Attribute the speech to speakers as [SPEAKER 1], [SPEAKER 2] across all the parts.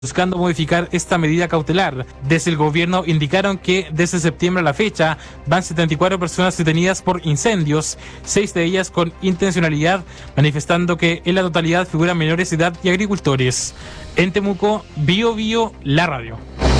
[SPEAKER 1] buscando modificar esta medida cautelar. Desde el gobierno indicaron que desde septiembre a la fecha van 74 personas detenidas por incendios, 6 de ellas con intencionalidad, manifestando que en la totalidad figuran menores de edad y agricultores. En Temuco, Bio Bio, la radio.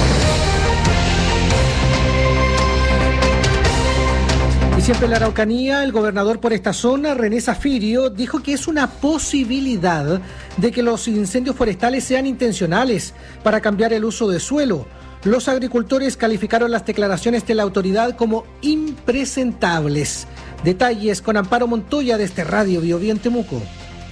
[SPEAKER 2] Y siempre en la Araucanía, el gobernador por esta zona, René Zafirio, dijo que es una posibilidad de que los incendios forestales sean intencionales para cambiar el uso de suelo. Los agricultores calificaron las declaraciones de la autoridad como impresentables. Detalles con Amparo Montoya de este Radio Bio Bio en Temuco.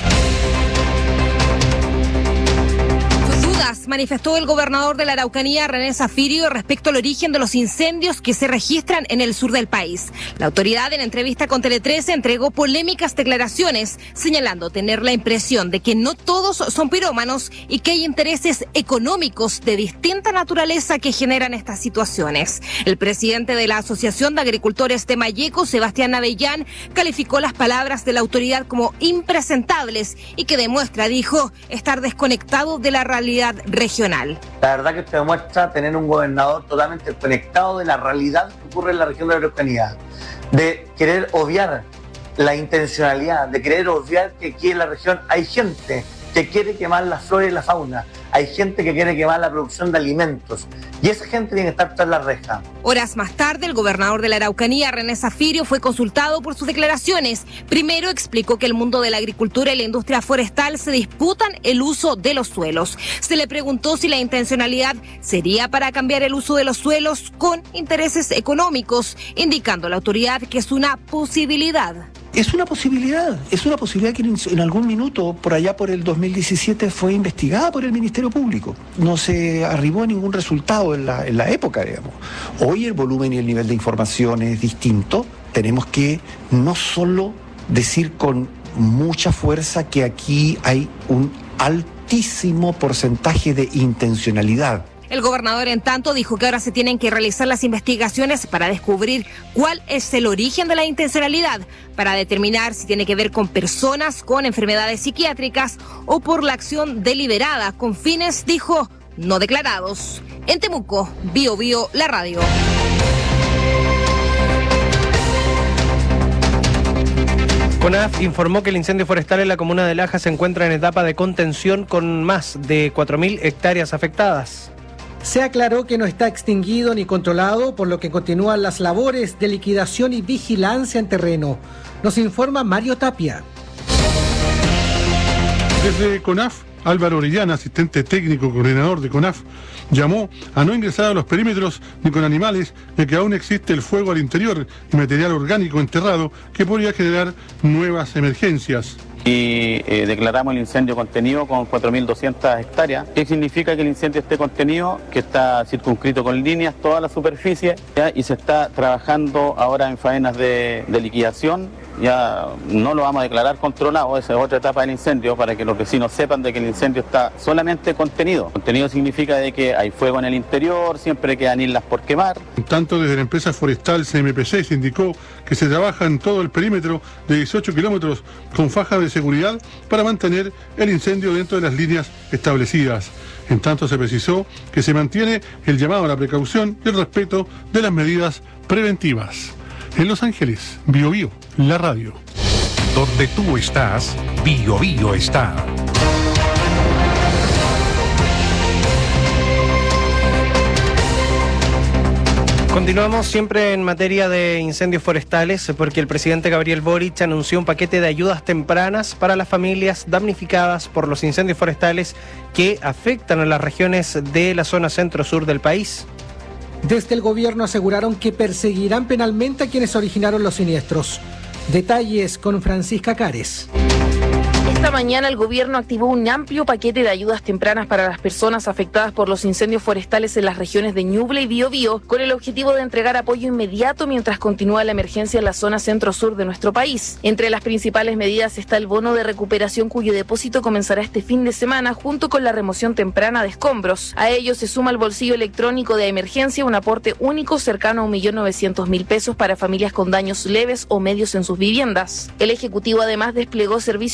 [SPEAKER 3] Manifestó el gobernador de la Araucanía, René Zafirio, respecto al origen de los incendios que se registran en el sur del país. La autoridad, en entrevista con Tele 13, entregó polémicas declaraciones, señalando tener la impresión de que no todos son pirómanos y que hay intereses económicos de distinta naturaleza que generan estas situaciones. El presidente de la Asociación de Agricultores de Malleco, Sebastián Avellán, calificó las palabras de la autoridad como impresentables y que demuestra, dijo, estar desconectado de la realidad regional.
[SPEAKER 4] La verdad que esto demuestra tener un gobernador totalmente conectado de la realidad que ocurre en la región de la Araucanía, de querer obviar la intencionalidad, de querer obviar que aquí en la región hay gente que quiere quemar la flora y la fauna, hay gente que quiere quemar la producción de alimentos y esa gente tiene que estar tras la reja.
[SPEAKER 3] Horas más tarde, el gobernador de la Araucanía, René Zafirio, fue consultado por sus declaraciones. Primero explicó que el mundo de la agricultura y la industria forestal se disputan el uso de los suelos. Se le preguntó si la intencionalidad sería para cambiar el uso de los suelos con intereses económicos, indicando la autoridad que es una posibilidad.
[SPEAKER 5] Es una posibilidad que en algún minuto, por allá por el 2017, fue investigada por el Ministerio Público. No se arribó a ningún resultado en la época, digamos. Hoy el volumen y el nivel de información es distinto. Tenemos que no solo decir con mucha fuerza que aquí hay un altísimo porcentaje de intencionalidad.
[SPEAKER 3] El gobernador, en tanto, dijo que ahora se tienen que realizar las investigaciones para descubrir cuál es el origen de la intencionalidad, para determinar si tiene que ver con personas con enfermedades psiquiátricas o por la acción deliberada con fines, dijo, no declarados. En Temuco, Bio Bio, la radio.
[SPEAKER 6] CONAF informó que el incendio forestal en la comuna de Laja se encuentra en etapa de contención con más de 4.000 hectáreas afectadas.
[SPEAKER 2] Se aclaró que no está extinguido ni controlado, por lo que continúan las labores de liquidación y vigilancia en terreno. Nos informa Mario Tapia.
[SPEAKER 7] Desde CONAF, Álvaro Orellana, asistente técnico coordinador de CONAF, llamó a no ingresar a los perímetros ni con animales, ya que aún existe el fuego al interior y material orgánico enterrado que podría generar nuevas emergencias.
[SPEAKER 8] Y declaramos el incendio contenido con 4.200 hectáreas. ¿Qué significa que el incendio esté contenido? Que está circunscrito con líneas toda la superficie, ¿ya? Y se está trabajando ahora en faenas de liquidación. Ya no lo vamos a declarar controlado, esa es otra etapa del incendio, para que los vecinos sepan de que el incendio está solamente contenido. Contenido significa de que hay fuego en el interior, siempre quedan islas por quemar.
[SPEAKER 7] Tanto desde la empresa forestal CMPC se indicó que se trabaja en todo el perímetro de 18 kilómetros con fajas de seguridad para mantener el incendio dentro de las líneas establecidas. En tanto se precisó que se mantiene el llamado a la precaución y el respeto de las medidas preventivas. En Los Ángeles, Bio Bio, la radio.
[SPEAKER 9] Donde tú estás, Bio Bio está.
[SPEAKER 6] Continuamos siempre en materia de incendios forestales porque el presidente Gabriel Boric anunció un paquete de ayudas tempranas para las familias damnificadas por los incendios forestales que afectan a las regiones de la zona centro-sur del país.
[SPEAKER 2] Desde el gobierno aseguraron que perseguirán penalmente a quienes originaron los siniestros. Detalles con Francisca Cares.
[SPEAKER 10] Esta mañana el gobierno activó un amplio paquete de ayudas tempranas para las personas afectadas por los incendios forestales en las regiones de Ñuble y Biobío, con el objetivo de entregar apoyo inmediato mientras continúa la emergencia en la zona centro-sur de nuestro país. Entre las principales medidas está el bono de recuperación, cuyo depósito comenzará este fin de semana junto con la remoción temprana de escombros. A ello se suma el bolsillo electrónico de emergencia, un aporte único cercano a 1.900.000 pesos para familias con daños leves o medios en sus viviendas. El Ejecutivo además desplegó servicios públicos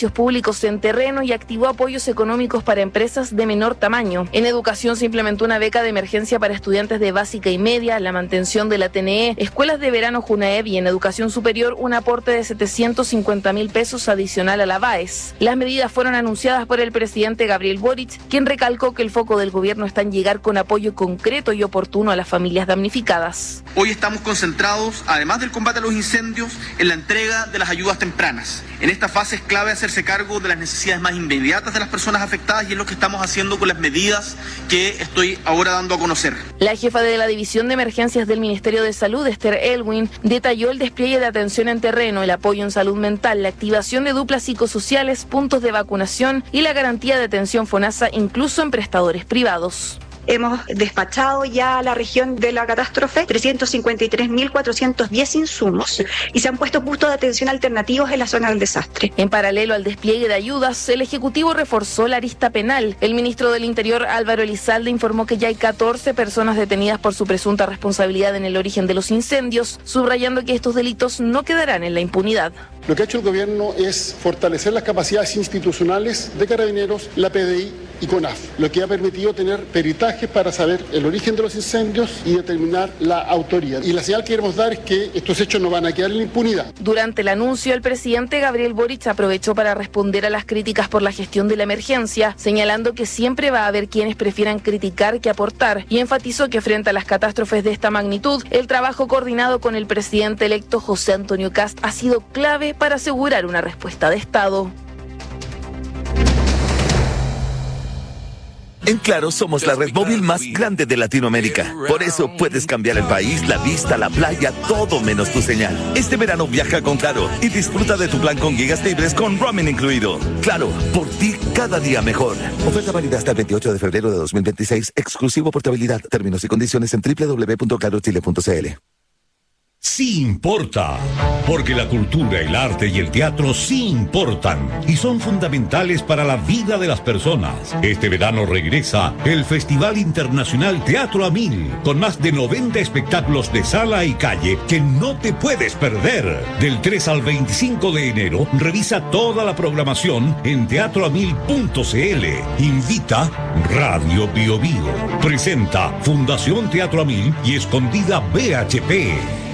[SPEAKER 10] públicos en terreno y activó apoyos económicos para empresas de menor tamaño. En educación se implementó una beca de emergencia para estudiantes de básica y media, la mantención de la TNE, escuelas de verano Junaev y en educación superior un aporte de 750.000 pesos adicional a la BAES. Las medidas fueron anunciadas por el presidente Gabriel Boric, quien recalcó que el foco del gobierno está en llegar con apoyo concreto y oportuno a las familias damnificadas.
[SPEAKER 11] Hoy estamos concentrados, además del combate a los incendios, en la entrega de las ayudas tempranas. En esta fase es clave hacerse cargo de las necesidades más inmediatas de las personas afectadas y es lo que estamos haciendo con las medidas que estoy ahora dando a conocer.
[SPEAKER 10] La jefa de la División de Emergencias del Ministerio de Salud, Esther Elwin, detalló el despliegue de atención en terreno, el apoyo en salud mental, la activación de duplas psicosociales, puntos de vacunación y la garantía de atención FONASA incluso en prestadores privados.
[SPEAKER 12] Hemos despachado ya a la región de la catástrofe 353.410 insumos y se han puesto puntos de atención alternativos en la zona del desastre.
[SPEAKER 10] En paralelo al despliegue de ayudas, el Ejecutivo reforzó la arista penal. El ministro del Interior, Álvaro Elizalde, informó que ya hay 14 personas detenidas por su presunta responsabilidad en el origen de los incendios, subrayando que estos delitos no quedarán en la impunidad.
[SPEAKER 13] Lo que ha hecho el gobierno es fortalecer las capacidades institucionales de Carabineros, la PDI y CONAF, lo que ha permitido tener peritajes para saber el origen de los incendios y determinar la autoría. Y la señal que queremos dar es que estos hechos no van a quedar en la impunidad.
[SPEAKER 10] Durante el anuncio, el presidente Gabriel Boric aprovechó para responder a las críticas por la gestión de la emergencia, señalando que siempre va a haber quienes prefieran criticar que aportar, y enfatizó que frente a las catástrofes de esta magnitud, el trabajo coordinado con el presidente electo José Antonio Kast ha sido clave para asegurar una respuesta de Estado.
[SPEAKER 14] En Claro somos la red móvil más grande de Latinoamérica. Por eso puedes cambiar el país, la vista, la playa, todo menos tu señal. Este verano viaja con Claro y disfruta de tu plan con gigas libres con roaming incluido. Claro, por ti cada día mejor. Oferta válida hasta el 28 de febrero de 2026. Exclusivo portabilidad. Términos y condiciones en www.clarochile.cl.
[SPEAKER 15] Sí importa, porque la cultura, el arte y el teatro sí importan y son fundamentales para la vida de las personas. Este verano regresa el Festival Internacional Teatro a 1000, con más de 90 espectáculos de sala y calle que no te puedes perder. Del 3 al 25 de enero, revisa toda la programación en teatroamil.cl. Invita Radio Bio Bio. Presenta Fundación Teatro a 1000 y Escondida BHP.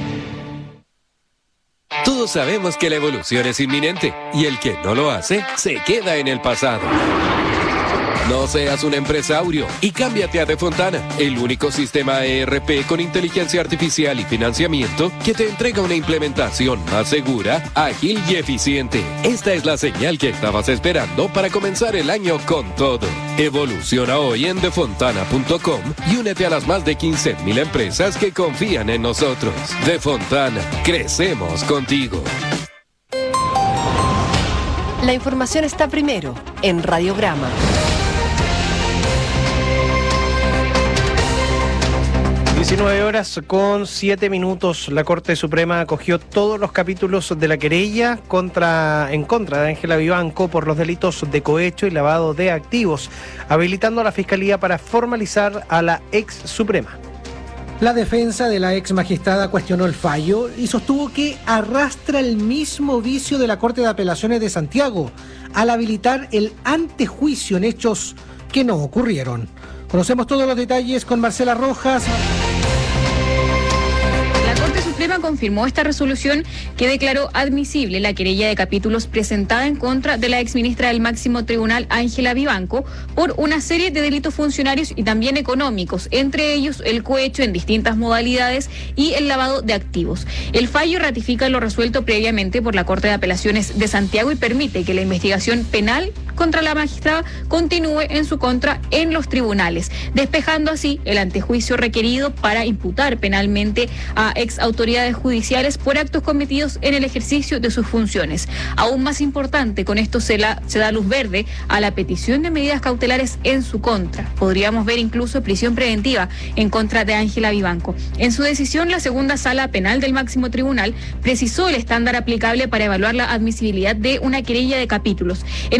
[SPEAKER 16] Todos sabemos que la evolución es inminente y el que no lo hace se queda en el pasado. No seas un empresario y cámbiate a Defontana, el único sistema ERP con inteligencia artificial y financiamiento que te entrega una implementación más segura, ágil y eficiente. Esta es la señal que estabas esperando para comenzar el año con todo. Evoluciona hoy en defontana.com y únete a las más de 15.000 empresas que confían en nosotros. Defontana, crecemos contigo.
[SPEAKER 17] La información está primero en Radiograma.
[SPEAKER 6] 19 horas con 7 minutos. La Corte Suprema acogió todos los capítulos de la querella en contra de Ángela Vivanco por los delitos de cohecho y lavado de activos, habilitando a la Fiscalía para formalizar a la ex Suprema.
[SPEAKER 2] La defensa de la ex magistrada cuestionó el fallo y sostuvo que arrastra el mismo vicio de la Corte de Apelaciones de Santiago al habilitar el antejuicio en hechos que no ocurrieron. Conocemos todos los detalles con Marcela Rojas.
[SPEAKER 18] La Corte Suprema confirmó esta resolución que declaró admisible la querella de capítulos presentada en contra de la exministra del máximo tribunal Ángela Vivanco por una serie de delitos funcionarios y también económicos, entre ellos el cohecho en distintas modalidades y el lavado de activos. El fallo ratifica lo resuelto previamente por la Corte de Apelaciones de Santiago y permite que la investigación penal contra la magistrada continúe en su contra en los tribunales, despejando así el antejuicio requerido para imputar penalmente a ex autoridades judiciales por actos cometidos en el ejercicio de sus funciones. Aún más importante, con esto se da luz verde a la petición de medidas cautelares en su contra. Podríamos ver incluso prisión preventiva en contra de Ángela Vivanco. En su decisión, la segunda sala penal del máximo tribunal precisó el estándar aplicable para evaluar la admisibilidad de una querella de capítulos. En ese contexto,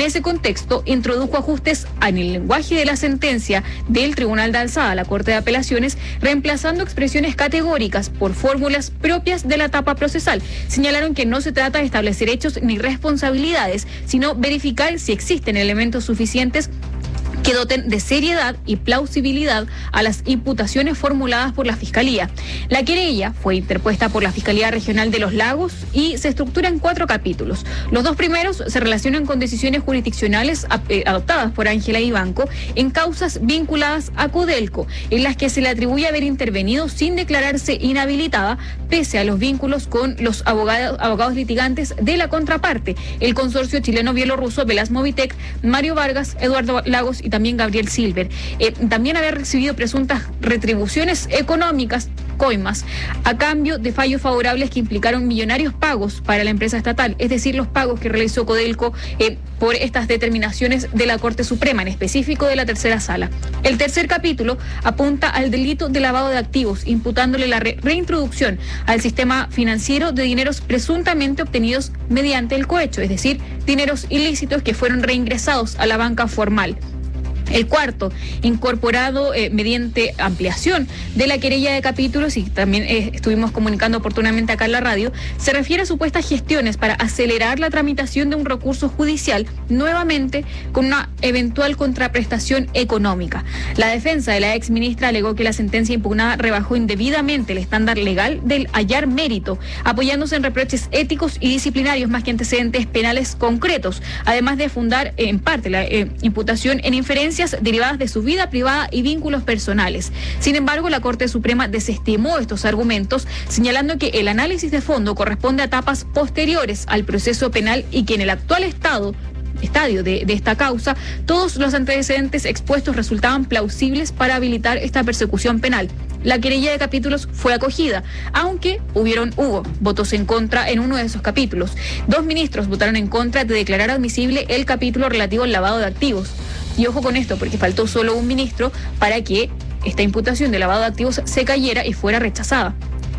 [SPEAKER 18] texto introdujo ajustes en el lenguaje de la sentencia del Tribunal de Alzada, la Corte de Apelaciones, reemplazando expresiones categóricas por fórmulas propias de la etapa procesal. Señalaron que no se trata de establecer hechos ni responsabilidades, sino verificar si existen elementos suficientes que doten de seriedad y plausibilidad a las imputaciones formuladas por la Fiscalía. La querella fue interpuesta por la Fiscalía Regional de Los Lagos y se estructura en 4 capítulos. Los 2 primeros se relacionan con decisiones jurisdiccionales adoptadas por Ángela Vivanco en causas vinculadas a Codelco, en las que se le atribuye haber intervenido sin declararse inhabilitada, pese a los vínculos con los abogados litigantes de la contraparte, el consorcio chileno-bielorruso Velasmovitec, Mario Vargas, Eduardo Lagos y también Gabriel Silver. También había recibido presuntas retribuciones económicas, coimas, a cambio de fallos favorables que implicaron millonarios pagos para la empresa estatal, es decir, los pagos que realizó Codelco por estas determinaciones de la Corte Suprema, en específico de la tercera sala. El tercer capítulo apunta al delito de lavado de activos, imputándole la reintroducción al sistema financiero de dineros presuntamente obtenidos mediante el cohecho, es decir, dineros ilícitos que fueron reingresados a la banca formal. El cuarto, incorporado mediante ampliación de la querella de capítulos, y también estuvimos comunicando oportunamente acá en la radio, se refiere a supuestas gestiones para acelerar la tramitación de un recurso judicial, nuevamente con una eventual contraprestación económica. La defensa de la exministra alegó que la sentencia impugnada rebajó indebidamente el estándar legal del hallar mérito, apoyándose en reproches éticos y disciplinarios más que antecedentes penales concretos, además de fundar en parte la imputación en inferencias derivadas de su vida privada y vínculos personales. Sin embargo, la Corte Suprema desestimó estos argumentos, señalando que el análisis de fondo corresponde a etapas posteriores al proceso penal y que en el actual estadio de esta causa, todos los antecedentes expuestos resultaban plausibles para habilitar esta persecución penal. La querella de capítulos fue acogida, aunque hubo votos en contra en uno de esos capítulos. 2 ministros votaron en contra de declarar admisible el capítulo relativo al lavado de activos. Y ojo con esto, porque faltó solo un ministro para que esta imputación de lavado de activos se cayera y fuera rechazada.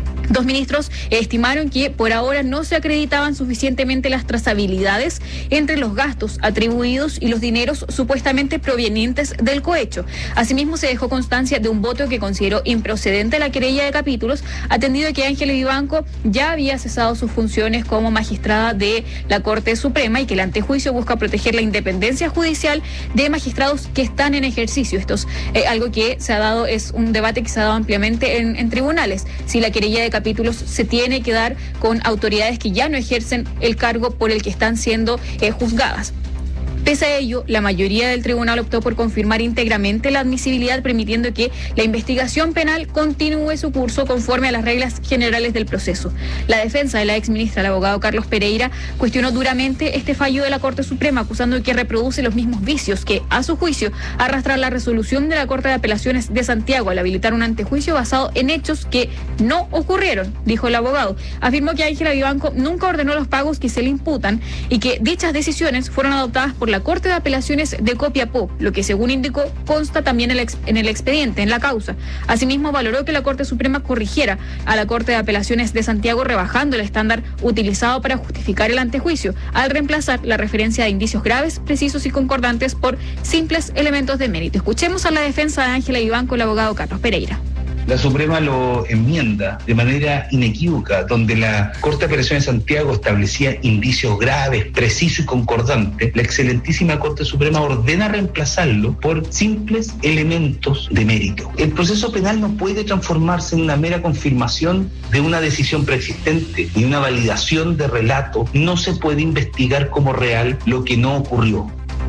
[SPEAKER 18] 2 ministros estimaron que por ahora no se acreditaban suficientemente las trazabilidades entre los gastos atribuidos y los dineros supuestamente provenientes del cohecho. Asimismo, se dejó constancia de un voto que consideró improcedente la querella de capítulos, atendido que Ángela Vivanco ya había cesado sus funciones como magistrada de la Corte Suprema y que el antejuicio busca proteger la independencia judicial de magistrados que están en ejercicio. Esto es algo que se ha dado, es un debate que se ha dado ampliamente en tribunales. Si la querella de capítulos se tiene que dar con autoridades que ya no ejercen el cargo por el que están siendo juzgadas. Pese a ello, la mayoría del tribunal optó por confirmar íntegramente la admisibilidad, permitiendo que la investigación penal continúe su curso conforme a las reglas generales del proceso. La defensa de la exministra, el abogado Carlos Pereira, cuestionó duramente este fallo de la Corte Suprema, acusando que reproduce los mismos vicios que, a su juicio, arrastra la resolución de la Corte de Apelaciones de Santiago al habilitar un antejuicio basado en hechos que no ocurrieron, dijo el abogado. Afirmó que Ángela Vivanco nunca ordenó los pagos que se le imputan y que dichas decisiones fueron adoptadas por la Corte de Apelaciones de Copiapó, lo que, según indicó, consta también en el expediente, en la causa. Asimismo, valoró que la Corte Suprema corrigiera a la Corte de Apelaciones de Santiago, rebajando el estándar utilizado para justificar el antejuicio, al reemplazar la referencia de indicios graves, precisos y concordantes por simples elementos de mérito. Escuchemos a la defensa de Ángela Vivanco, el abogado Carlos Pereira.
[SPEAKER 19] La Suprema lo enmienda de manera inequívoca, donde la Corte de Apelaciones de Santiago establecía indicios graves, precisos y concordantes. La excelentísima Corte Suprema ordena reemplazarlo por simples elementos de mérito. El proceso penal no puede transformarse en una mera confirmación de una decisión preexistente ni una validación de relato. No se puede investigar como real lo que no ocurrió.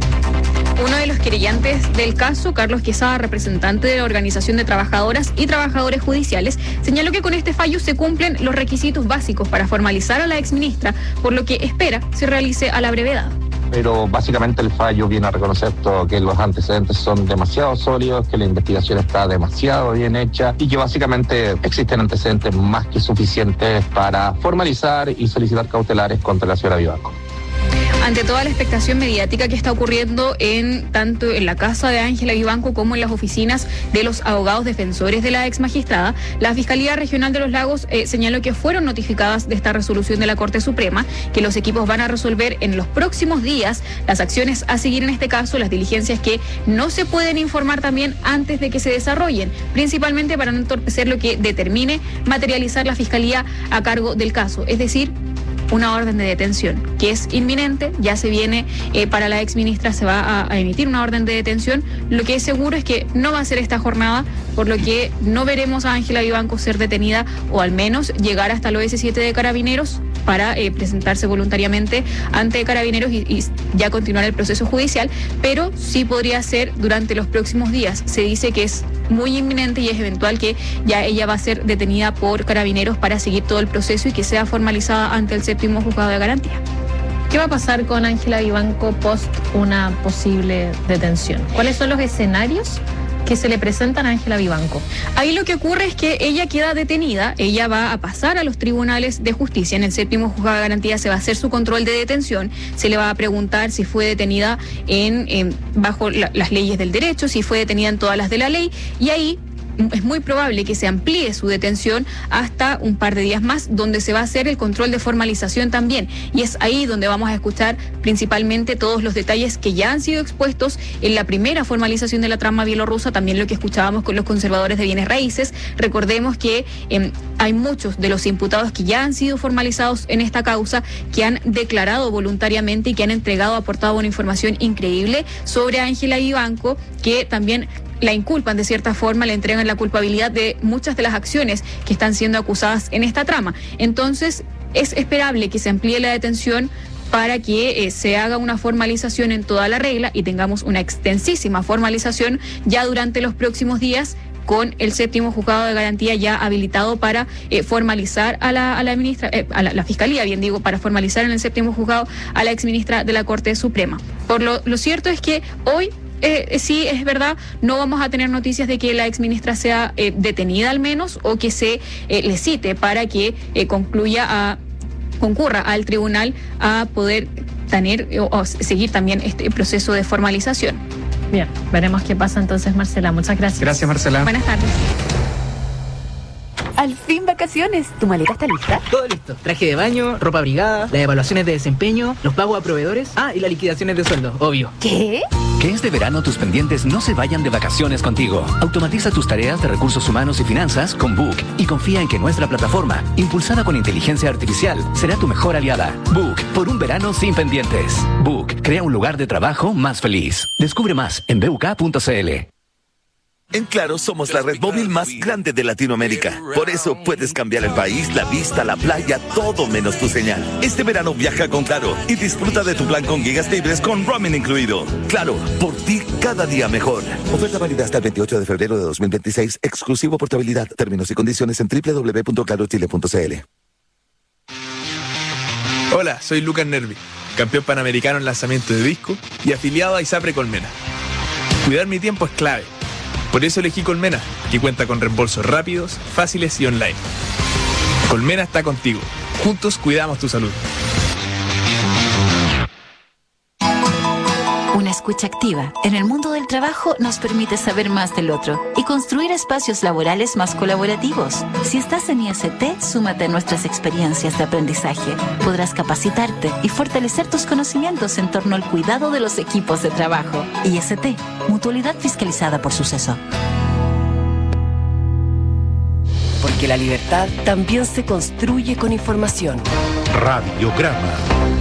[SPEAKER 18] Uno de los querellantes del caso, Carlos Quesada, representante de la Organización de Trabajadoras y Trabajadores Judiciales, señaló que con este fallo se cumplen los requisitos básicos para formalizar a la exministra, por lo que espera se realice a la brevedad.
[SPEAKER 20] Pero básicamente el fallo viene a reconocer que los antecedentes son demasiado sólidos, que la investigación está demasiado bien hecha y que básicamente existen antecedentes más que suficientes para formalizar y solicitar cautelares contra la señora Vivanco.
[SPEAKER 18] Ante toda la expectación mediática que está ocurriendo tanto en la casa de Ángela Vivanco como en las oficinas de los abogados defensores de la ex magistrada, la Fiscalía Regional de los Lagos señaló que fueron notificadas de esta resolución de la Corte Suprema, que los equipos van a resolver en los próximos días las acciones a seguir en este caso, las diligencias que no se pueden informar también antes de que se desarrollen, principalmente para no entorpecer lo que determine materializar la Fiscalía a cargo del caso, es decir, una orden de detención, que es inminente, ya se viene, para la exministra se va a emitir una orden de detención. Lo que es seguro es que no va a ser esta jornada, por lo que no veremos a Ángela Vivanco ser detenida o al menos llegar hasta el OS7 de Carabineros para presentarse voluntariamente ante Carabineros y ya continuar el proceso judicial, pero sí podría ser durante los próximos días. Se dice que es muy inminente y es eventual que ya ella va a ser detenida por Carabineros para seguir todo el proceso y que sea formalizada ante el séptimo juzgado de garantía.
[SPEAKER 21] ¿Qué va a pasar con Ángela Vivanco post una posible detención? ¿Cuáles son los escenarios que se le presentan a Ángela Vivanco?
[SPEAKER 18] Ahí lo que ocurre es que ella queda detenida, ella va a pasar a los tribunales de justicia, en el séptimo juzgado de garantía se va a hacer su control de detención, se le va a preguntar si fue detenida bajo las leyes del derecho, si fue detenida en todas las de la ley, y ahí es muy probable que se amplíe su detención hasta un par de días más, donde se va a hacer el control de formalización también. Y es ahí donde vamos a escuchar principalmente todos los detalles que ya han sido expuestos en la primera formalización de la trama bielorrusa, también lo que escuchábamos con los conservadores de bienes raíces. Recordemos que hay muchos de los imputados que ya han sido formalizados en esta causa, que han declarado voluntariamente y que han aportado una información increíble sobre Ángela Vivanco, que también la inculpan de cierta forma, le entregan la culpabilidad de muchas de las acciones que están siendo acusadas en esta trama. Entonces, es esperable que se amplíe la detención para que se haga una formalización en toda la regla y tengamos una extensísima formalización ya durante los próximos días, con el séptimo juzgado de garantía ya habilitado para formalizar a la ministra, a la Fiscalía, bien digo, para formalizar en el séptimo juzgado a la exministra de la Corte Suprema. Por lo cierto es que hoy sí, es verdad, no vamos a tener noticias de que la exministra sea detenida al menos, o que se le cite para que concurra al tribunal a poder tener o seguir también este proceso de formalización.
[SPEAKER 21] Bien, veremos qué pasa entonces, Marcela. Muchas gracias.
[SPEAKER 6] Gracias, Marcela.
[SPEAKER 18] Buenas tardes.
[SPEAKER 22] Al fin vacaciones. ¿Tu maleta está lista?
[SPEAKER 23] Todo listo. Traje de baño, ropa abrigada, las evaluaciones de desempeño, los pagos a proveedores, y las liquidaciones de sueldo, obvio.
[SPEAKER 22] ¿Qué?
[SPEAKER 24] Que este verano tus pendientes no se vayan de vacaciones contigo. Automatiza tus tareas de recursos humanos y finanzas con Book y confía en que nuestra plataforma, impulsada con inteligencia artificial, será tu mejor aliada. Book, por un verano sin pendientes. Book, crea un lugar de trabajo más feliz. Descubre más en buk.cl.
[SPEAKER 14] En Claro somos la red móvil más grande de Latinoamérica. Por eso puedes cambiar el país, la vista, la playa, todo menos tu señal. Este verano viaja con Claro y disfruta de tu plan con gigas libres con roaming incluido. Claro, por ti cada día mejor. Oferta válida hasta el 28 de febrero de 2026. Exclusivo portabilidad. Términos y condiciones en www.clarochile.cl.
[SPEAKER 25] Hola, soy Lucas Nervi, campeón panamericano en lanzamiento de disco y afiliado a ISAPRE Colmena. Cuidar mi tiempo es clave. Por eso elegí Colmena, que cuenta con reembolsos rápidos, fáciles y online. Colmena está contigo. Juntos cuidamos tu salud.
[SPEAKER 26] Una escucha activa en el mundo del trabajo nos permite saber más del otro y construir espacios laborales más colaborativos. Si estás en IST, súmate a nuestras experiencias de aprendizaje. Podrás capacitarte y fortalecer tus conocimientos en torno al cuidado de los equipos de trabajo. IST, Mutualidad fiscalizada por Suceso.
[SPEAKER 17] Porque la libertad también se construye con información.
[SPEAKER 9] Radiograma.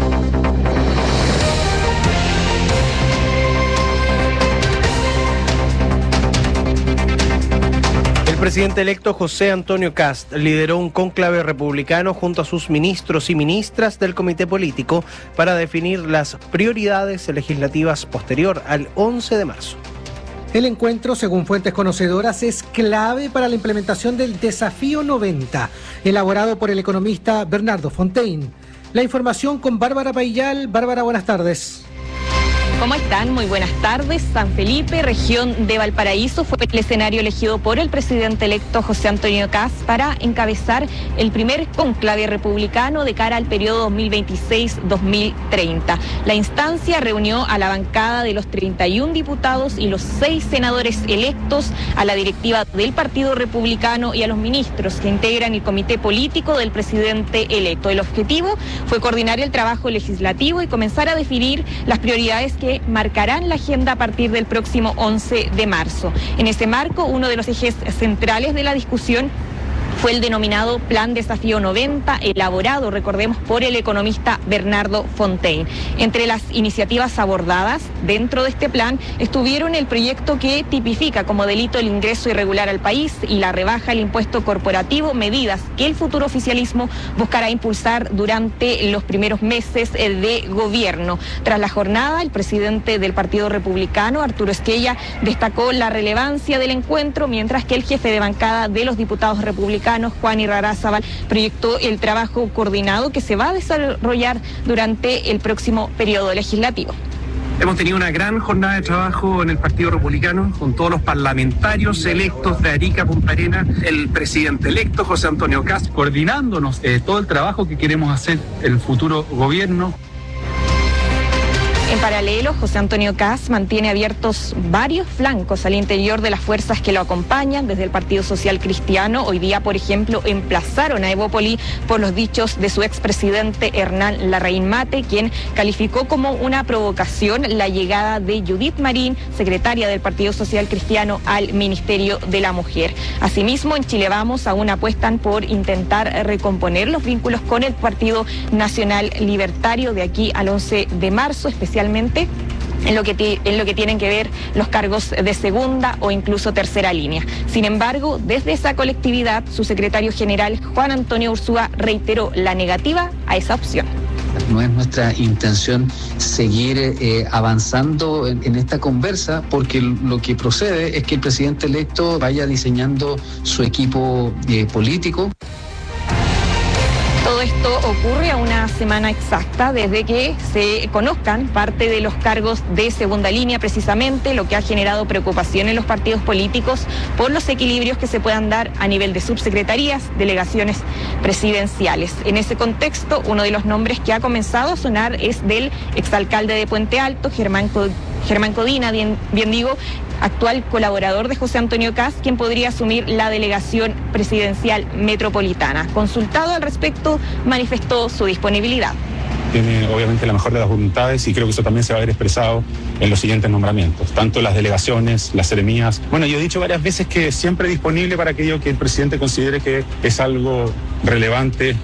[SPEAKER 6] El presidente electo José Antonio Kast lideró un cónclave republicano junto a sus ministros y ministras del comité político para definir las prioridades legislativas posterior al 11 de marzo.
[SPEAKER 2] El encuentro, según fuentes conocedoras, es clave para la implementación del Desafío 90, elaborado por el economista Bernardo Fontaine. La información con Bárbara Paillal. Bárbara, buenas tardes.
[SPEAKER 1] ¿Cómo están? Muy buenas tardes. San Felipe, región de Valparaíso, fue el escenario elegido por el presidente electo José Antonio Kast para encabezar el primer conclave republicano de cara al periodo 2026-2030. La instancia reunió a la bancada de los 31 diputados y los 6 senadores electos, a la directiva del Partido Republicano y a los ministros que integran el comité político del presidente electo. El objetivo fue coordinar el trabajo legislativo y comenzar a definir las prioridades que marcarán la agenda a partir del próximo 11 de marzo. En ese marco, uno de los ejes centrales de la discusión fue el denominado Plan Desafío 90, elaborado, recordemos, por el economista Bernardo Fontaine. Entre las iniciativas abordadas dentro de este plan estuvieron el proyecto que tipifica como delito el ingreso irregular al país y la rebaja del impuesto corporativo, medidas que el futuro oficialismo buscará impulsar durante los primeros meses de gobierno. Tras la jornada, el presidente del Partido Republicano, Arturo Esquella, destacó la relevancia del encuentro, mientras que el jefe de bancada de los diputados republicanos, Juan Irarrázaval, proyectó el trabajo coordinado que se va a desarrollar durante el próximo periodo legislativo.
[SPEAKER 3] Hemos tenido una gran jornada de trabajo en el Partido Republicano con todos los parlamentarios electos de Arica, Punta Arenas, el presidente electo José Antonio Kast, coordinándonos todo el trabajo que queremos hacer el futuro gobierno.
[SPEAKER 1] En paralelo, José Antonio Kast mantiene abiertos varios flancos al interior de las fuerzas que lo acompañan. Desde el Partido Social Cristiano, hoy día, por ejemplo, emplazaron a Evópoli por los dichos de su expresidente Hernán Larraín Mate, quien calificó como una provocación la llegada de Judith Marín, secretaria del Partido Social Cristiano, al Ministerio de la Mujer. Asimismo, en Chile Vamos aún apuestan por intentar recomponer los vínculos con el Partido Nacional Libertario de aquí al 11 de marzo, especialmente en lo que tienen que ver los cargos de segunda o incluso tercera línea. Sin embargo, desde esa colectividad, su secretario general, Juan Antonio Ursúa, reiteró la negativa a esa opción.
[SPEAKER 4] No es nuestra intención seguir avanzando en esta conversa, porque lo que procede es que el presidente electo vaya diseñando su equipo político.
[SPEAKER 1] Todo esto ocurre a una semana exacta desde que se conozcan parte de los cargos de segunda línea, precisamente, lo que ha generado preocupación en los partidos políticos por los equilibrios que se puedan dar a nivel de subsecretarías, delegaciones presidenciales. En ese contexto, uno de los nombres que ha comenzado a sonar es del exalcalde de Puente Alto, Germán Codina, bien digo, actual colaborador de José Antonio Kast, quien podría asumir la delegación presidencial metropolitana. Consultado al respecto, manifestó su disponibilidad.
[SPEAKER 5] Tiene obviamente la mejor de las voluntades y creo que eso también se va a ver expresado en los siguientes nombramientos, tanto las delegaciones, las seremías. Bueno, yo he dicho varias veces que siempre disponible para aquello que el presidente considere que es algo relevante.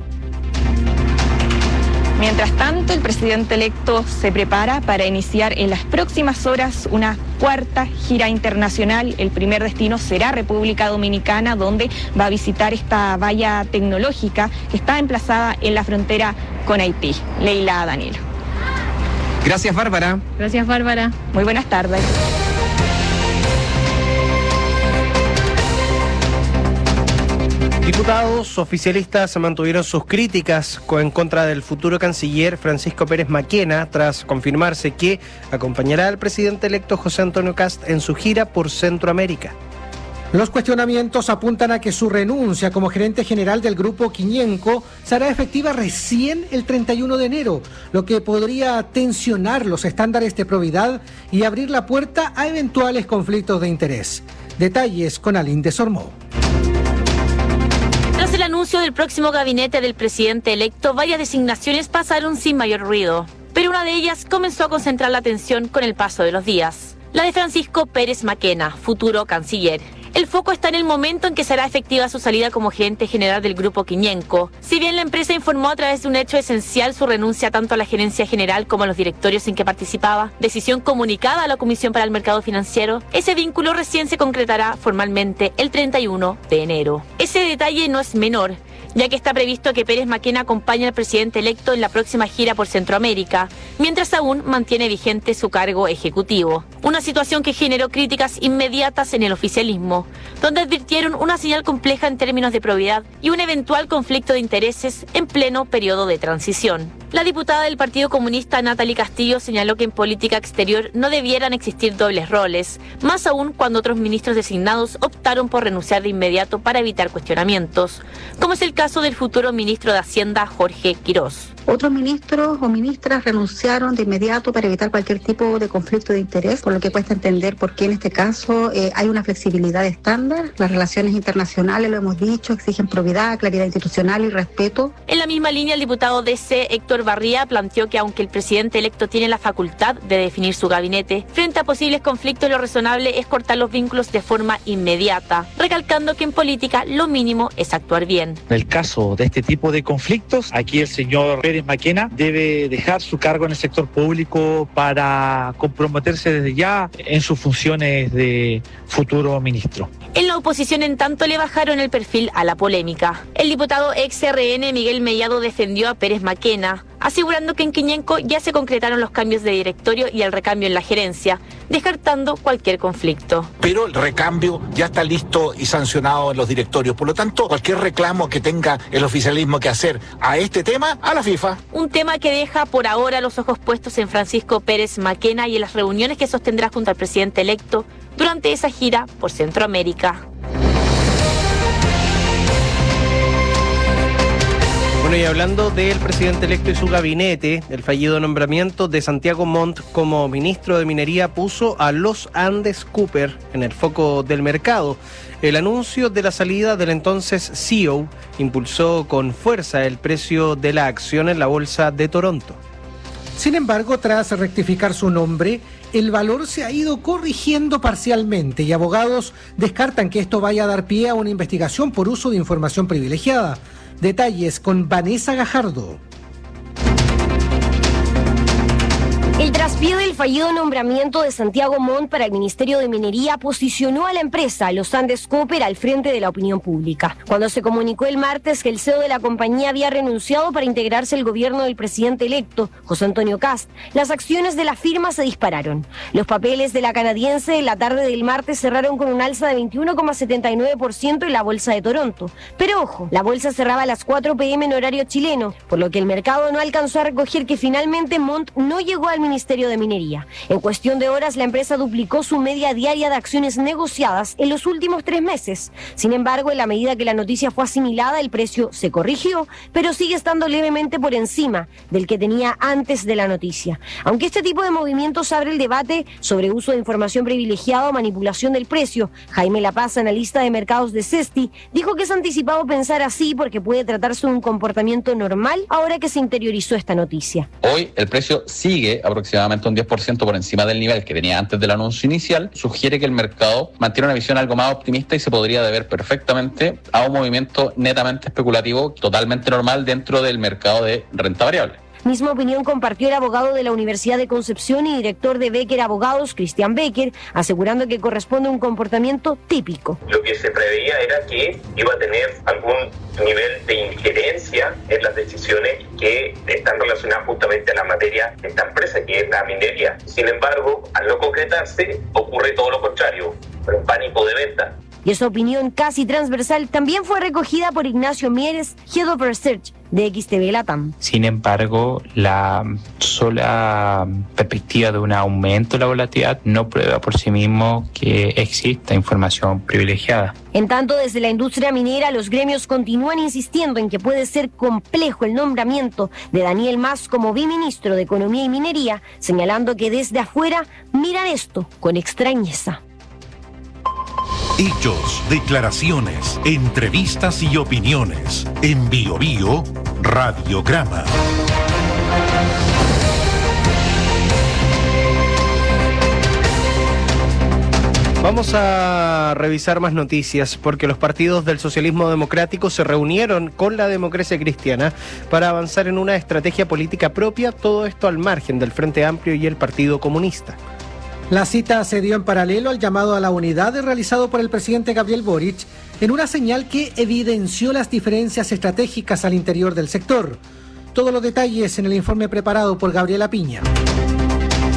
[SPEAKER 1] Mientras tanto, el presidente electo se prepara para iniciar en las próximas horas una cuarta gira internacional. El primer destino será República Dominicana, donde va a visitar esta valla tecnológica que está emplazada en la frontera con Haití. Leila Danilo.
[SPEAKER 6] Gracias, Bárbara.
[SPEAKER 21] Gracias, Bárbara.
[SPEAKER 1] Muy buenas tardes.
[SPEAKER 6] Diputados oficialistas mantuvieron sus críticas en contra del futuro canciller Francisco Pérez Maquena tras confirmarse que acompañará al presidente electo José Antonio Kast en su gira por Centroamérica.
[SPEAKER 2] Los cuestionamientos apuntan a que su renuncia como gerente general del Grupo Quiñenco será efectiva recién el 31 de enero, lo que podría tensionar los estándares de probidad y abrir la puerta a eventuales conflictos de interés. Detalles con Aline Desormeaux.
[SPEAKER 7] Tras el anuncio del próximo gabinete del presidente electo, varias designaciones pasaron sin mayor ruido, pero una de ellas comenzó a concentrar la atención con el paso de los días. La de Francisco Pérez Maquena, futuro canciller. El foco está en el momento en que será efectiva su salida como gerente general del Grupo Quiñenco. Si bien la empresa informó a través de un hecho esencial su renuncia tanto a la gerencia general como a los directorios en que participaba, decisión comunicada a la Comisión para el Mercado Financiero, ese vínculo recién se concretará formalmente el 31 de enero. Ese detalle no es menor, ya que está previsto que Pérez Maquena acompañe al presidente electo en la próxima gira por Centroamérica, mientras aún mantiene vigente su cargo ejecutivo. Una situación que generó críticas inmediatas en el oficialismo, donde advirtieron una señal compleja en términos de probidad y un eventual conflicto de intereses en pleno periodo de transición. La diputada del Partido Comunista Natalie Castillo señaló que en política exterior no debieran existir dobles roles, más aún cuando otros ministros designados optaron por renunciar de inmediato para evitar cuestionamientos, como es el caso del futuro ministro de Hacienda, Jorge Quirós.
[SPEAKER 8] Otros ministros o ministras renunciaron de inmediato para evitar cualquier tipo de conflicto de interés, por lo que cuesta entender por qué en este caso hay una flexibilidad estándar. Las relaciones internacionales, lo hemos dicho, exigen probidad, claridad institucional y respeto.
[SPEAKER 7] En la misma línea, el diputado DC, Héctor Barría, planteó que aunque el presidente electo tiene la facultad de definir su gabinete, frente a posibles conflictos lo razonable es cortar los vínculos de forma inmediata, recalcando que en política lo mínimo es actuar bien.
[SPEAKER 10] En el caso de este tipo de conflictos, aquí el señor Pérez Maquena debe dejar su cargo en el sector público para comprometerse desde ya en sus funciones de futuro ministro.
[SPEAKER 7] En la oposición, en tanto, le bajaron el perfil a la polémica. El diputado ex-RN Miguel Mellado defendió a Pérez Maquena, asegurando que en Quiñenco ya se concretaron los cambios de directorio y el recambio en la gerencia, descartando cualquier conflicto.
[SPEAKER 11] Pero el recambio ya está listo y sancionado en los directorios. Por lo tanto, cualquier reclamo que tenga el oficialismo que hacer a este tema, a la FIFA.
[SPEAKER 7] Un tema que deja por ahora los ojos puestos en Francisco Pérez Maquena y en las reuniones que sostendrá junto al presidente electo durante esa gira por Centroamérica.
[SPEAKER 6] Bueno, y hablando del presidente electo y su gabinete, el fallido nombramiento de Santiago Montt como ministro de Minería puso a Los Andes Cooper en el foco del mercado. El anuncio de la salida del entonces CEO impulsó con fuerza el precio de la acción en la bolsa de Toronto.
[SPEAKER 2] Sin embargo, tras rectificar su nombre, el valor se ha ido corrigiendo parcialmente y abogados descartan que esto vaya a dar pie a una investigación por uso de información privilegiada. Detalles con Vanessa Gajardo.
[SPEAKER 12] El traspié del fallido nombramiento de Santiago Montt para el Ministerio de Minería posicionó a la empresa Los Andes Cooper al frente de la opinión pública. Cuando se comunicó el martes que el CEO de la compañía había renunciado para integrarse al gobierno del presidente electo, José Antonio Kast, las acciones de la firma se dispararon. Los papeles de la canadiense en la tarde del martes cerraron con un alza de 21,79% en la bolsa de Toronto. Pero ojo, la bolsa cerraba a las 4 p.m. en horario chileno, por lo que el mercado no alcanzó a recoger que finalmente Montt no llegó al Ministerio de Minería. En cuestión de horas, la empresa duplicó su media diaria de acciones negociadas en los últimos 3 meses. Sin embargo, en la medida que la noticia fue asimilada, el precio se corrigió, pero sigue estando levemente por encima del que tenía antes de la noticia. Aunque este tipo de movimientos abre el debate sobre uso de información privilegiada o manipulación del precio, Jaime Lapaz, analista de mercados de Cesti, dijo que es anticipado pensar así porque puede tratarse de un comportamiento normal ahora que se interiorizó esta noticia.
[SPEAKER 13] Hoy el precio sigue aproximadamente un 10% por encima del nivel que tenía antes del anuncio inicial. Sugiere que el mercado mantiene una visión algo más optimista y se podría deber perfectamente a un movimiento netamente especulativo, totalmente normal dentro del mercado de renta variable.
[SPEAKER 12] Misma opinión compartió el abogado de la Universidad de Concepción y director de Becker Abogados, Cristian Becker, asegurando que corresponde a un comportamiento típico.
[SPEAKER 15] Lo que se preveía era que iba a tener algún nivel de injerencia en las decisiones que están relacionadas justamente a la materia de esta empresa, que es la minería. Sin embargo, al no concretarse, ocurre todo lo contrario, un pánico de venta.
[SPEAKER 12] Y esa opinión casi transversal también fue recogida por Ignacio Mieres, Head of Research de XTV Latam.
[SPEAKER 27] Sin embargo, la sola perspectiva de un aumento de la volatilidad no prueba por sí mismo que exista información privilegiada.
[SPEAKER 12] En tanto, desde la industria minera, los gremios continúan insistiendo en que puede ser complejo el nombramiento de Daniel Mas como viceministro de Economía y Minería, señalando que desde afuera miran esto con extrañeza.
[SPEAKER 9] Hechos, declaraciones, entrevistas y opiniones. En Bio Bio, Radiograma.
[SPEAKER 6] Vamos a revisar más noticias porque los partidos del socialismo democrático se reunieron con la democracia cristiana para avanzar en una estrategia política propia, todo esto al margen del Frente Amplio y el Partido Comunista.
[SPEAKER 2] La cita se dio en paralelo al llamado a la unidad realizado por el presidente Gabriel Boric en una señal que evidenció las diferencias estratégicas al interior del sector. Todos los detalles en el informe preparado por Gabriela Piña.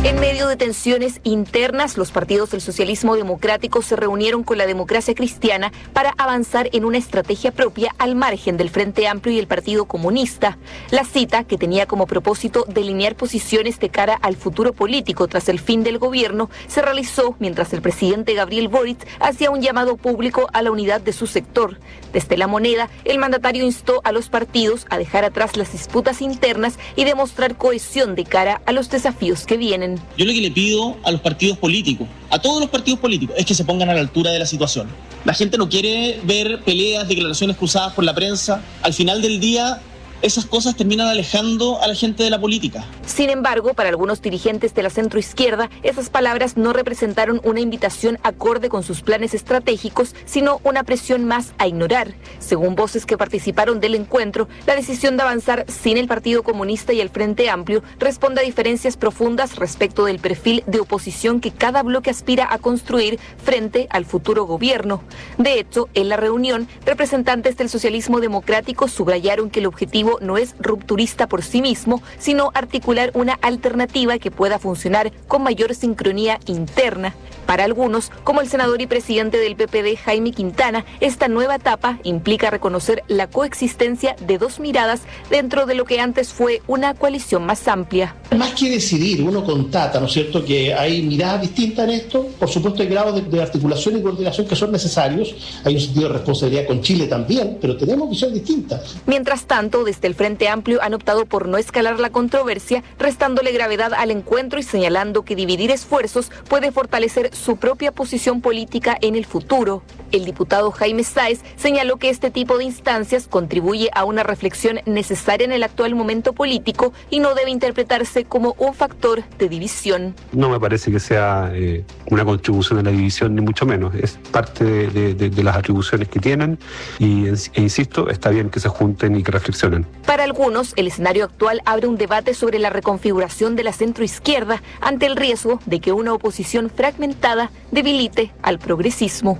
[SPEAKER 16] En medio de tensiones internas, los partidos del socialismo democrático se reunieron con la Democracia Cristiana para avanzar en una estrategia propia al margen del Frente Amplio y el Partido Comunista. La cita, que tenía como propósito delinear posiciones de cara al futuro político tras el fin del gobierno, se realizó mientras el presidente Gabriel Boric hacía un llamado público a la unidad de su sector. Desde La Moneda, el mandatario instó a los partidos a dejar atrás las disputas internas y demostrar cohesión de cara a los desafíos que vienen.
[SPEAKER 18] Yo lo que le pido a los partidos políticos, a todos los partidos políticos, es que se pongan a la altura de la situación. La gente no quiere ver peleas, declaraciones cruzadas por la prensa. Al final del día, esas cosas terminan alejando a la gente de la política.
[SPEAKER 16] Sin embargo, para algunos dirigentes de la centroizquierda, esas palabras no representaron una invitación acorde con sus planes estratégicos, sino una presión más a ignorar. Según voces que participaron del encuentro, la decisión de avanzar sin el Partido Comunista y el Frente Amplio responde a diferencias profundas respecto del perfil de oposición que cada bloque aspira a construir frente al futuro gobierno. De hecho, en la reunión, representantes del socialismo democrático subrayaron que el objetivo no es rupturista por sí mismo, sino articular una alternativa que pueda funcionar con mayor sincronía interna. Para algunos, como el senador y presidente del PPD, Jaime Quintana, esta nueva etapa implica reconocer la coexistencia de dos miradas dentro de lo que antes fue una coalición más amplia.
[SPEAKER 19] Más que decidir, uno constata, ¿no es cierto?, que hay miradas distintas en esto. Por supuesto, hay grados de articulación y coordinación que son necesarios. Hay un sentido de responsabilidad con Chile también, pero tenemos visiones distintas.
[SPEAKER 16] Mientras tanto, desde el Frente Amplio han optado por no escalar la controversia, restándole gravedad al encuentro y señalando que dividir esfuerzos puede fortalecer su propia posición política en el futuro. El diputado Jaime Sáez señaló que este tipo de instancias contribuye a una reflexión necesaria en el actual momento político y no debe interpretarse como un factor de división.
[SPEAKER 20] No me parece que sea una contribución a la división, ni mucho menos. Es parte de las atribuciones que tienen e insisto, está bien que se junten y que reflexionen.
[SPEAKER 16] Para algunos, el escenario actual abre un debate sobre la reconfiguración de la centroizquierda ante el riesgo de que una oposición fragmentada debilite al progresismo.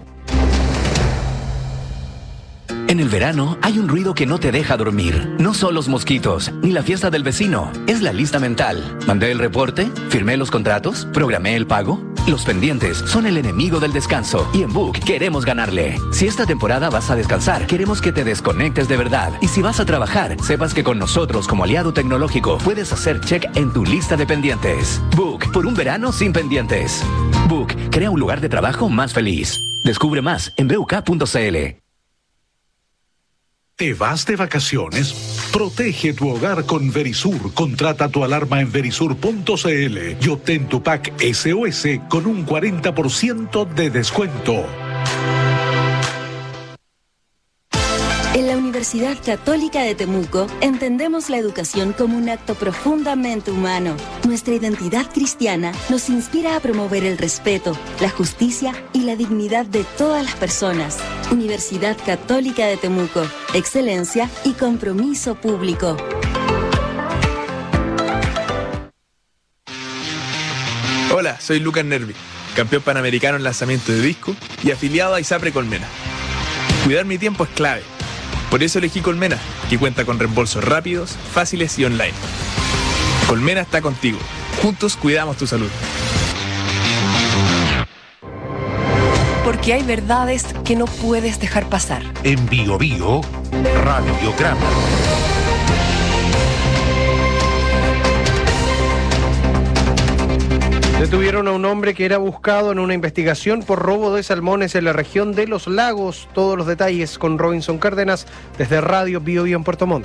[SPEAKER 22] En el verano hay un ruido que no te deja dormir. No son los mosquitos, ni la fiesta del vecino. Es la lista mental. Mandé el reporte, firmé los contratos, programé el pago. Los pendientes son el enemigo del descanso y en Book queremos ganarle. Si esta temporada vas a descansar, queremos que te desconectes de verdad. Y si vas a trabajar, sepas que con nosotros como aliado tecnológico puedes hacer check en tu lista de pendientes. Book, por un verano sin pendientes. Book, crea un lugar de trabajo más feliz. Descubre más en buk.cl.
[SPEAKER 9] ¿Te vas de vacaciones? Protege tu hogar con Verisur. Contrata tu alarma en verisur.cl y obtén tu pack SOS con un 40% de descuento.
[SPEAKER 23] En la Universidad Católica de Temuco entendemos la educación como un acto profundamente humano. Nuestra identidad cristiana nos inspira a promover el respeto, la justicia y la dignidad de todas las personas. Universidad Católica de Temuco, excelencia y compromiso público.
[SPEAKER 25] Hola, soy Lucas Nervi, campeón panamericano en lanzamiento de disco y afiliado a ISAPRE Colmena. Cuidar mi tiempo es clave. Por eso elegí Colmena, que cuenta con reembolsos rápidos, fáciles y online. Colmena está contigo. Juntos cuidamos tu salud.
[SPEAKER 17] Porque hay verdades que no puedes dejar pasar.
[SPEAKER 9] En Bio Bio, Radiograma.
[SPEAKER 6] Detuvieron a un hombre que era buscado en una investigación por robo de salmones en la región de Los Lagos. Todos los detalles con Robinson Cárdenas desde Radio Bio Bio en Puerto Montt.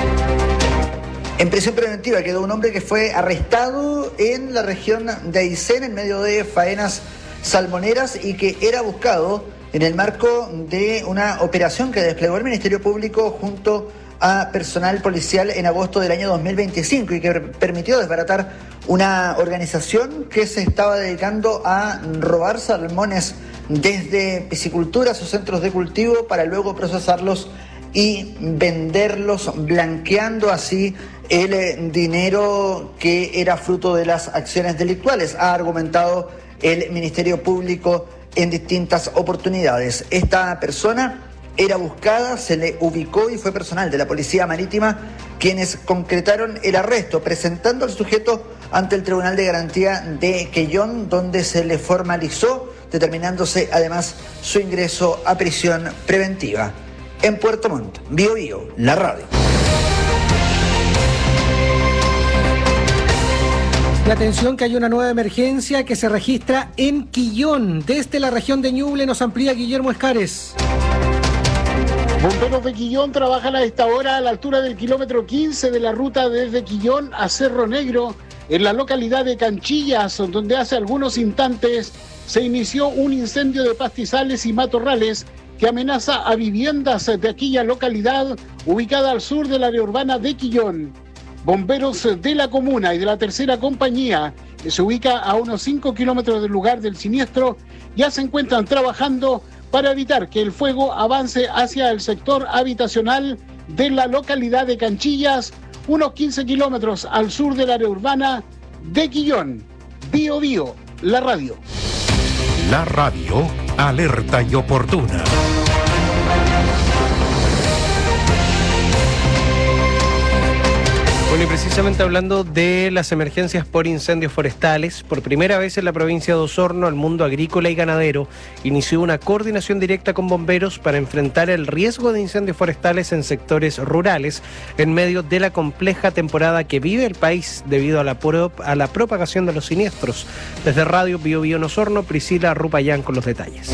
[SPEAKER 24] En prisión preventiva quedó un hombre que fue arrestado en la región de Aysén en medio de faenas salmoneras y que era buscado en el marco de una operación que desplegó el Ministerio Público junto a personal policial en agosto del año 2025 y que permitió desbaratar una organización que se estaba dedicando a robar salmones desde pisciculturas o centros de cultivo para luego procesarlos y venderlos, blanqueando así el dinero que era fruto de las acciones delictuales, ha argumentado el Ministerio Público en distintas oportunidades. Esta persona era buscada, se le ubicó y fue personal de la Policía Marítima quienes concretaron el arresto, presentando al sujeto ante el Tribunal de Garantía de Quellón, donde se le formalizó, determinándose además su ingreso a prisión preventiva. En Puerto Montt, Bío Bío, la radio.
[SPEAKER 2] Y atención que hay una nueva emergencia que se registra en Quillón. Desde la región de Ñuble nos amplía Guillermo Escares.
[SPEAKER 1] Bomberos de Quillón trabajan a esta hora a la altura del kilómetro 15 de la ruta desde Quillón a Cerro Negro, en la localidad de Canchillas, donde hace algunos instantes se inició un incendio de pastizales y matorrales que amenaza a viviendas de aquella localidad ubicada al sur del área urbana de Quillón. Bomberos de la comuna y de la tercera compañía, que se ubica a unos 5 kilómetros del lugar del siniestro, ya se encuentran trabajando para evitar que el fuego avance hacia el sector habitacional de la localidad de Canchillas, unos 15 kilómetros al sur del área urbana de Quillón. Bío Bío, la radio.
[SPEAKER 9] La radio, alerta y oportuna.
[SPEAKER 6] Bueno, y precisamente hablando de las emergencias por incendios forestales, por primera vez en la provincia de Osorno, el mundo agrícola y ganadero inició una coordinación directa con bomberos para enfrentar el riesgo de incendios forestales en sectores rurales en medio de la compleja temporada que vive el país debido a la propagación de los siniestros. Desde Radio Bío Bío en Osorno, Priscila Rupayán con los detalles.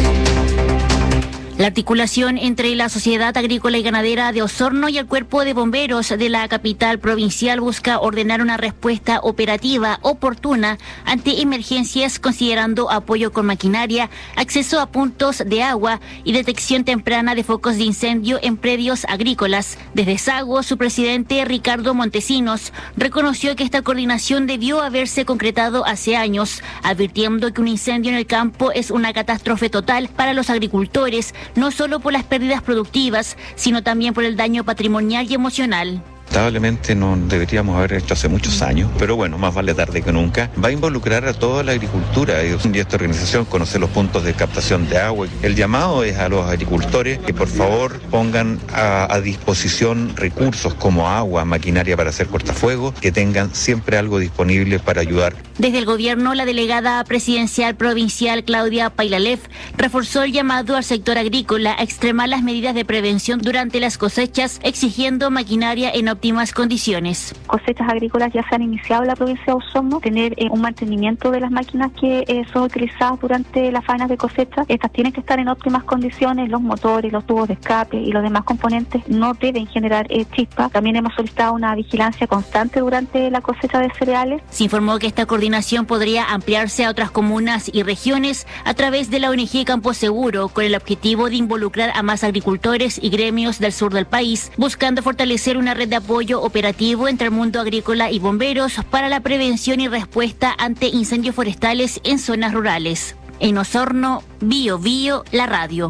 [SPEAKER 3] La articulación entre la Sociedad Agrícola y Ganadera de Osorno y el Cuerpo de Bomberos de la capital provincial busca ordenar una respuesta operativa oportuna ante emergencias, considerando apoyo con maquinaria, acceso a puntos de agua y detección temprana de focos de incendio en predios agrícolas. Desde Sago, su presidente Ricardo Montesinos reconoció que esta coordinación debió haberse concretado hace años, advirtiendo que un incendio en el campo es una catástrofe total para los agricultores, no solo por las pérdidas productivas, sino también por el daño patrimonial y emocional.
[SPEAKER 4] Lamentablemente no deberíamos haber hecho hace muchos años, pero bueno, más vale tarde que nunca. Va a involucrar a toda la agricultura y esta organización conocer los puntos de captación de agua. El llamado es a los agricultores que por favor pongan a disposición recursos como agua, maquinaria para hacer cortafuegos, que tengan siempre algo disponible para ayudar.
[SPEAKER 3] Desde el gobierno, la delegada presidencial provincial Claudia Pailalef reforzó el llamado al sector agrícola a extremar las medidas de prevención durante las cosechas, exigiendo maquinaria en óptimas condiciones.
[SPEAKER 5] Cosechas agrícolas ya se han iniciado en la provincia de Osorno, tener un mantenimiento de las máquinas que son utilizadas durante las faenas de cosecha. Estas tienen que estar en óptimas condiciones, los motores, los tubos de escape y los demás componentes no deben generar chispas. También hemos solicitado una vigilancia constante durante la cosecha de cereales.
[SPEAKER 3] Se informó que esta coordinación podría ampliarse a otras comunas y regiones a través de la ONG Campo Seguro, con el objetivo de involucrar a más agricultores y gremios del sur del país, buscando fortalecer una red de apoyo operativo entre el mundo agrícola y bomberos para la prevención y respuesta ante incendios forestales en zonas rurales. En Osorno, Bío Bío, la radio.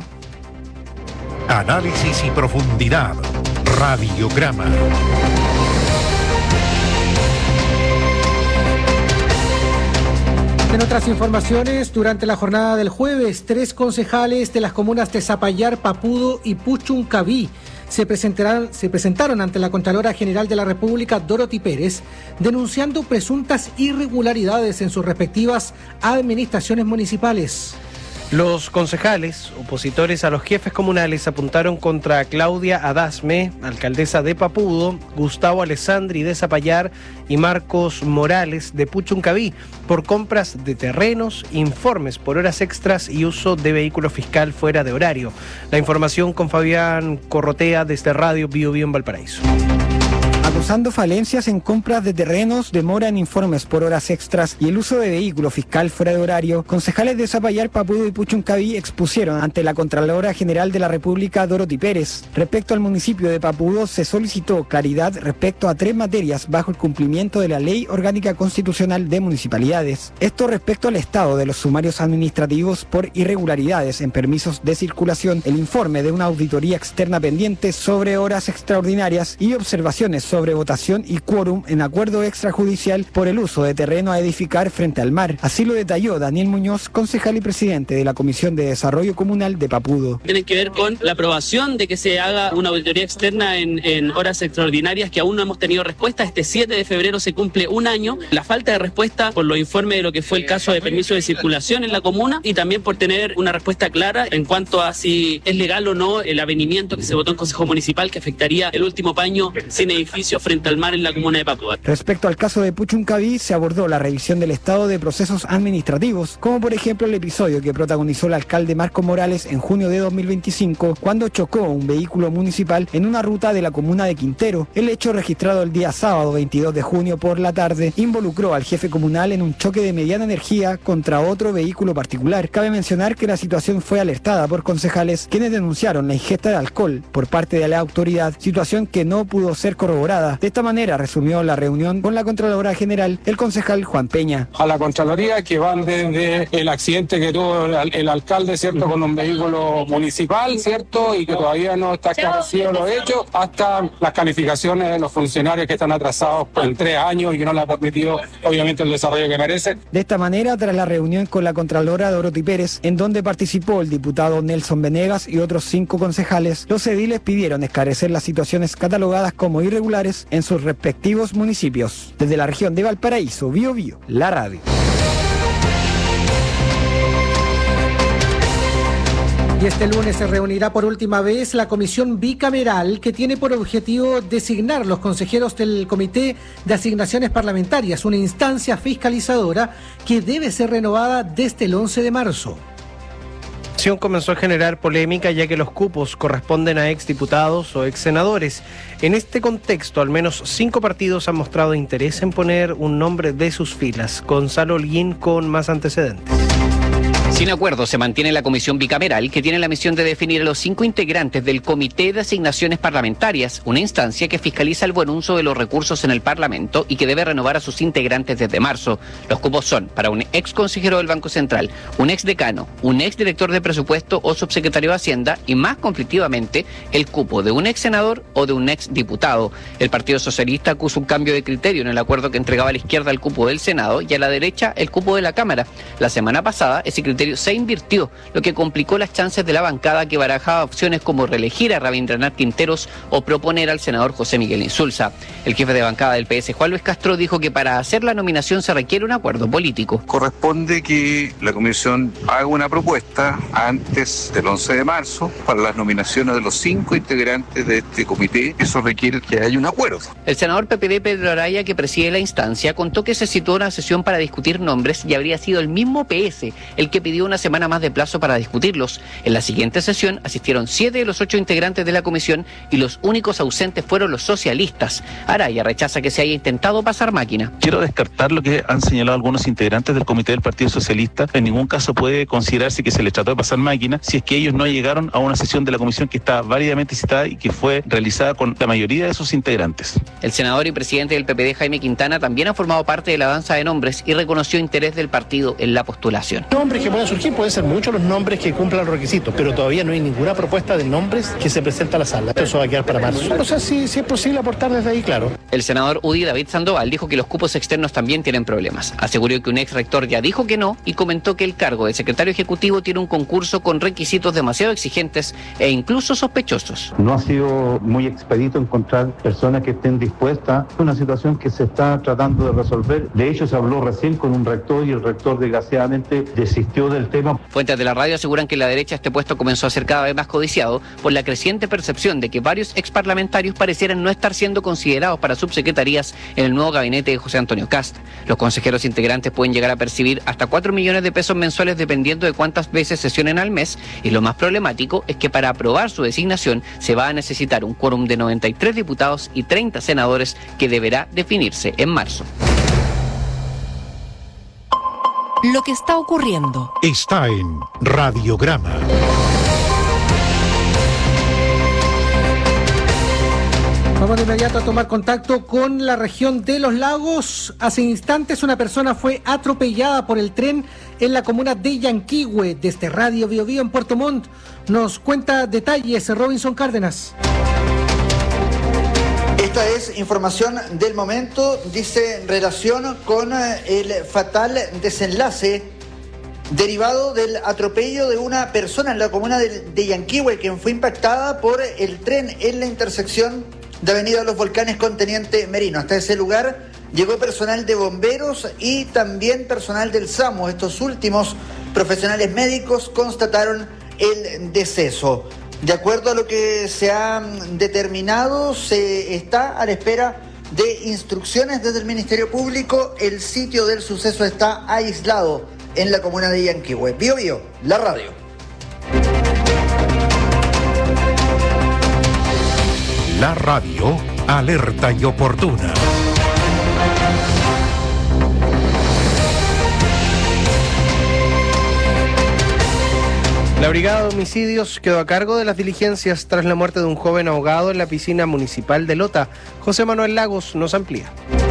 [SPEAKER 9] Análisis y profundidad. Radiograma.
[SPEAKER 2] En otras informaciones, durante la jornada del jueves, 3 concejales de las comunas de Zapallar, Papudo y Puchuncaví se presentaron ante la Contralora General de la República, Dorothy Pérez, denunciando presuntas irregularidades en sus respectivas administraciones municipales.
[SPEAKER 6] Los concejales, opositores a los jefes comunales, apuntaron contra Claudia Adasme, alcaldesa de Papudo, Gustavo Alessandri de Zapallar y Marcos Morales de Puchuncaví, por compras de terrenos, informes por horas extras y uso de vehículo fiscal fuera de horario. La información con Fabián Corrotea desde Radio Bío Bío en Valparaíso.
[SPEAKER 14] Acusando falencias en compras de terrenos, demora en informes por horas extras y el uso de vehículo fiscal fuera de horario, concejales de Zapallar, Papudo y Puchuncaví expusieron ante la Contralora General de la República, Dorothy Pérez. Respecto al municipio de Papudo, se solicitó claridad respecto a 3 materias bajo el cumplimiento de la Ley Orgánica Constitucional de Municipalidades. Esto respecto al estado de los sumarios administrativos por irregularidades en permisos de circulación, el informe de una auditoría externa pendiente sobre horas extraordinarias y observaciones sobre sobre votación y quórum en acuerdo extrajudicial por el uso de terreno a edificar frente al mar. Así lo detalló Daniel Muñoz, concejal y presidente de la Comisión de Desarrollo Comunal de Papudo.
[SPEAKER 7] Tiene que ver con la aprobación de que se haga una auditoría externa en horas extraordinarias que aún no hemos tenido respuesta. Este 7 de febrero se cumple un año. La falta de respuesta por los informes de lo que fue el caso de permiso de circulación en la comuna y también por tener una respuesta clara en cuanto a si es legal o no el avenimiento que se votó en Consejo Municipal que afectaría el último paño sin edificio frente al mar en la comuna de Papudo.
[SPEAKER 14] Respecto al caso de Puchuncaví, se abordó la revisión del estado de procesos administrativos, como por ejemplo el episodio que protagonizó el alcalde Marco Morales en junio de 2025, cuando chocó un vehículo municipal en una ruta de la comuna de Quintero. El hecho, registrado el día sábado 22 de junio por la tarde, involucró al jefe comunal en un choque de mediana energía contra otro vehículo particular. Cabe mencionar que la situación fue alertada por concejales, quienes denunciaron la ingesta de alcohol por parte de la autoridad, situación que no pudo ser corroborada. De esta manera resumió la reunión con la Contralora General el concejal Juan Peña.
[SPEAKER 8] A la Contraloría, que van desde el accidente que tuvo el alcalde, ¿cierto?, con un vehículo municipal, ¿cierto?, y que todavía no está esclarecido los hechos, hasta las calificaciones de los funcionarios que están atrasados en 3 años y que no les ha permitido, obviamente, el desarrollo que merecen.
[SPEAKER 14] De esta manera, tras la reunión con la Contralora Dorothy Pérez, en donde participó el diputado Nelson Venegas y otros 5 concejales, los ediles pidieron esclarecer las situaciones catalogadas como irregulares en sus respectivos municipios. Desde la región de Valparaíso, Bio Bio, la radio.
[SPEAKER 2] Y este lunes se reunirá por última vez la comisión bicameral que tiene por objetivo designar los consejeros del Comité de Asignaciones Parlamentarias, una instancia fiscalizadora que debe ser renovada desde el 11 de marzo.
[SPEAKER 6] La acción comenzó a generar polémica ya que los cupos corresponden a exdiputados o exsenadores. En este contexto, al menos 5 partidos han mostrado interés en poner un nombre de sus filas. Gonzalo Holguín con más antecedentes.
[SPEAKER 10] Sin acuerdo, se mantiene la comisión bicameral que tiene la misión de definir a los 5 integrantes del Comité de Asignaciones Parlamentarias, una instancia que fiscaliza el buen uso de los recursos en el Parlamento y que debe renovar a sus integrantes desde marzo. Los cupos son para un ex consejero del Banco Central, un ex decano, un ex director de presupuesto o subsecretario de Hacienda y, más conflictivamente, el cupo de un ex senador o de un ex diputado. El Partido Socialista acusa un cambio de criterio en el acuerdo que entregaba a la izquierda el cupo del Senado y a la derecha el cupo de la Cámara. La semana pasada, ese criterio se invirtió, lo que complicó las chances de la bancada que barajaba opciones como reelegir a Rabindranath Quinteros o proponer al senador José Miguel Insulza. El jefe de bancada del PS, Juan Luis Castro, dijo que para hacer la nominación se requiere un acuerdo político.
[SPEAKER 11] Corresponde que la comisión haga una propuesta antes del 11 de marzo para las nominaciones de los 5 integrantes de este comité. Eso requiere que haya un acuerdo.
[SPEAKER 10] El senador PPD Pedro Araya, que preside la instancia, contó que se citó una sesión para discutir nombres y habría sido el mismo PS el que pidió una semana más de plazo para discutirlos. En la siguiente sesión asistieron 7 de los 8 integrantes de la comisión y los únicos ausentes fueron los socialistas. Araya rechaza que se haya intentado pasar máquina.
[SPEAKER 13] Quiero descartar lo que han señalado algunos integrantes del Comité del Partido Socialista. En ningún caso puede considerarse que se les trató de pasar máquina si es que ellos no llegaron a una sesión de la comisión que está válidamente citada y que fue realizada con la mayoría de sus integrantes.
[SPEAKER 10] El senador y presidente del PPD, Jaime Quintana, también ha formado parte de la danza de nombres y reconoció interés del partido en la postulación.
[SPEAKER 19] Nombres que puedan surgir, pueden ser muchos los nombres que cumplan los requisitos, pero todavía no hay ninguna propuesta de nombres que se presenta a la sala. Eso va a quedar para marzo. O sea, si es posible aportar desde ahí, claro.
[SPEAKER 10] El senador UDI, David Sandoval, dijo que los cupos externos también tienen problemas. Aseguró que un ex rector ya dijo que no y comentó que el cargo de secretario ejecutivo tiene un concurso con requisitos demasiado exigentes e incluso sospechosos.
[SPEAKER 21] No ha sido muy expedito encontrar personas que estén dispuestas. Es una situación que se está tratando de resolver. De hecho, se habló recién con un rector y el rector desgraciadamente desistió del tema.
[SPEAKER 10] Fuentes de la radio aseguran que en la derecha este puesto comenzó a ser cada vez más codiciado por la creciente percepción de que varios exparlamentarios parecieran no estar siendo considerados para subsecretarías en el nuevo gabinete de José Antonio Kast. Los consejeros integrantes pueden llegar a percibir hasta 4 millones de pesos mensuales dependiendo de cuántas veces sesionen al mes, y lo más problemático es que para aprobar su designación se va a necesitar un quórum de 93 diputados y 30 senadores que deberá definirse en marzo.
[SPEAKER 26] Lo que está ocurriendo
[SPEAKER 9] está en Radiograma.
[SPEAKER 2] Vamos de inmediato a tomar contacto con la región de Los Lagos. Hace instantes una persona fue atropellada por el tren en la comuna de Yanquihue. Desde Radio Bio Bio en Puerto Montt nos cuenta detalles Robinson Cárdenas.
[SPEAKER 24] esta es información del momento, dice en relación con el fatal desenlace derivado del atropello de una persona en la comuna de Yanquihue, quien fue impactada por el tren en la intersección de Avenida Los Volcanes con Teniente Merino. Hasta ese lugar llegó personal de bomberos y también personal del SAMU. Estos últimos profesionales médicos constataron el deceso. De acuerdo a lo que se ha determinado, se está a la espera de instrucciones desde el Ministerio Público. El sitio del suceso está aislado en la comuna de Yanquihue. Bio Bio, la radio.
[SPEAKER 9] La radio, alerta y oportuna.
[SPEAKER 6] La Brigada de Homicidios quedó a cargo de las diligencias tras la muerte de un joven ahogado en la piscina municipal de Lota. José Manuel Lagos nos amplía.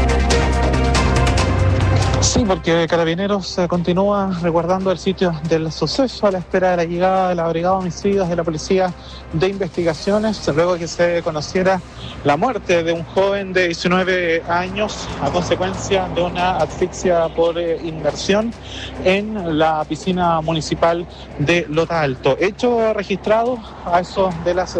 [SPEAKER 12] Sí, porque Carabineros continúa resguardando el sitio del suceso a la espera de la llegada de la Brigada de Homicidios de la Policía de Investigaciones, luego de que se conociera la muerte de un joven de 19 años a consecuencia de una asfixia por inmersión en la piscina municipal de Lota Alto. Hecho registrado a eso de las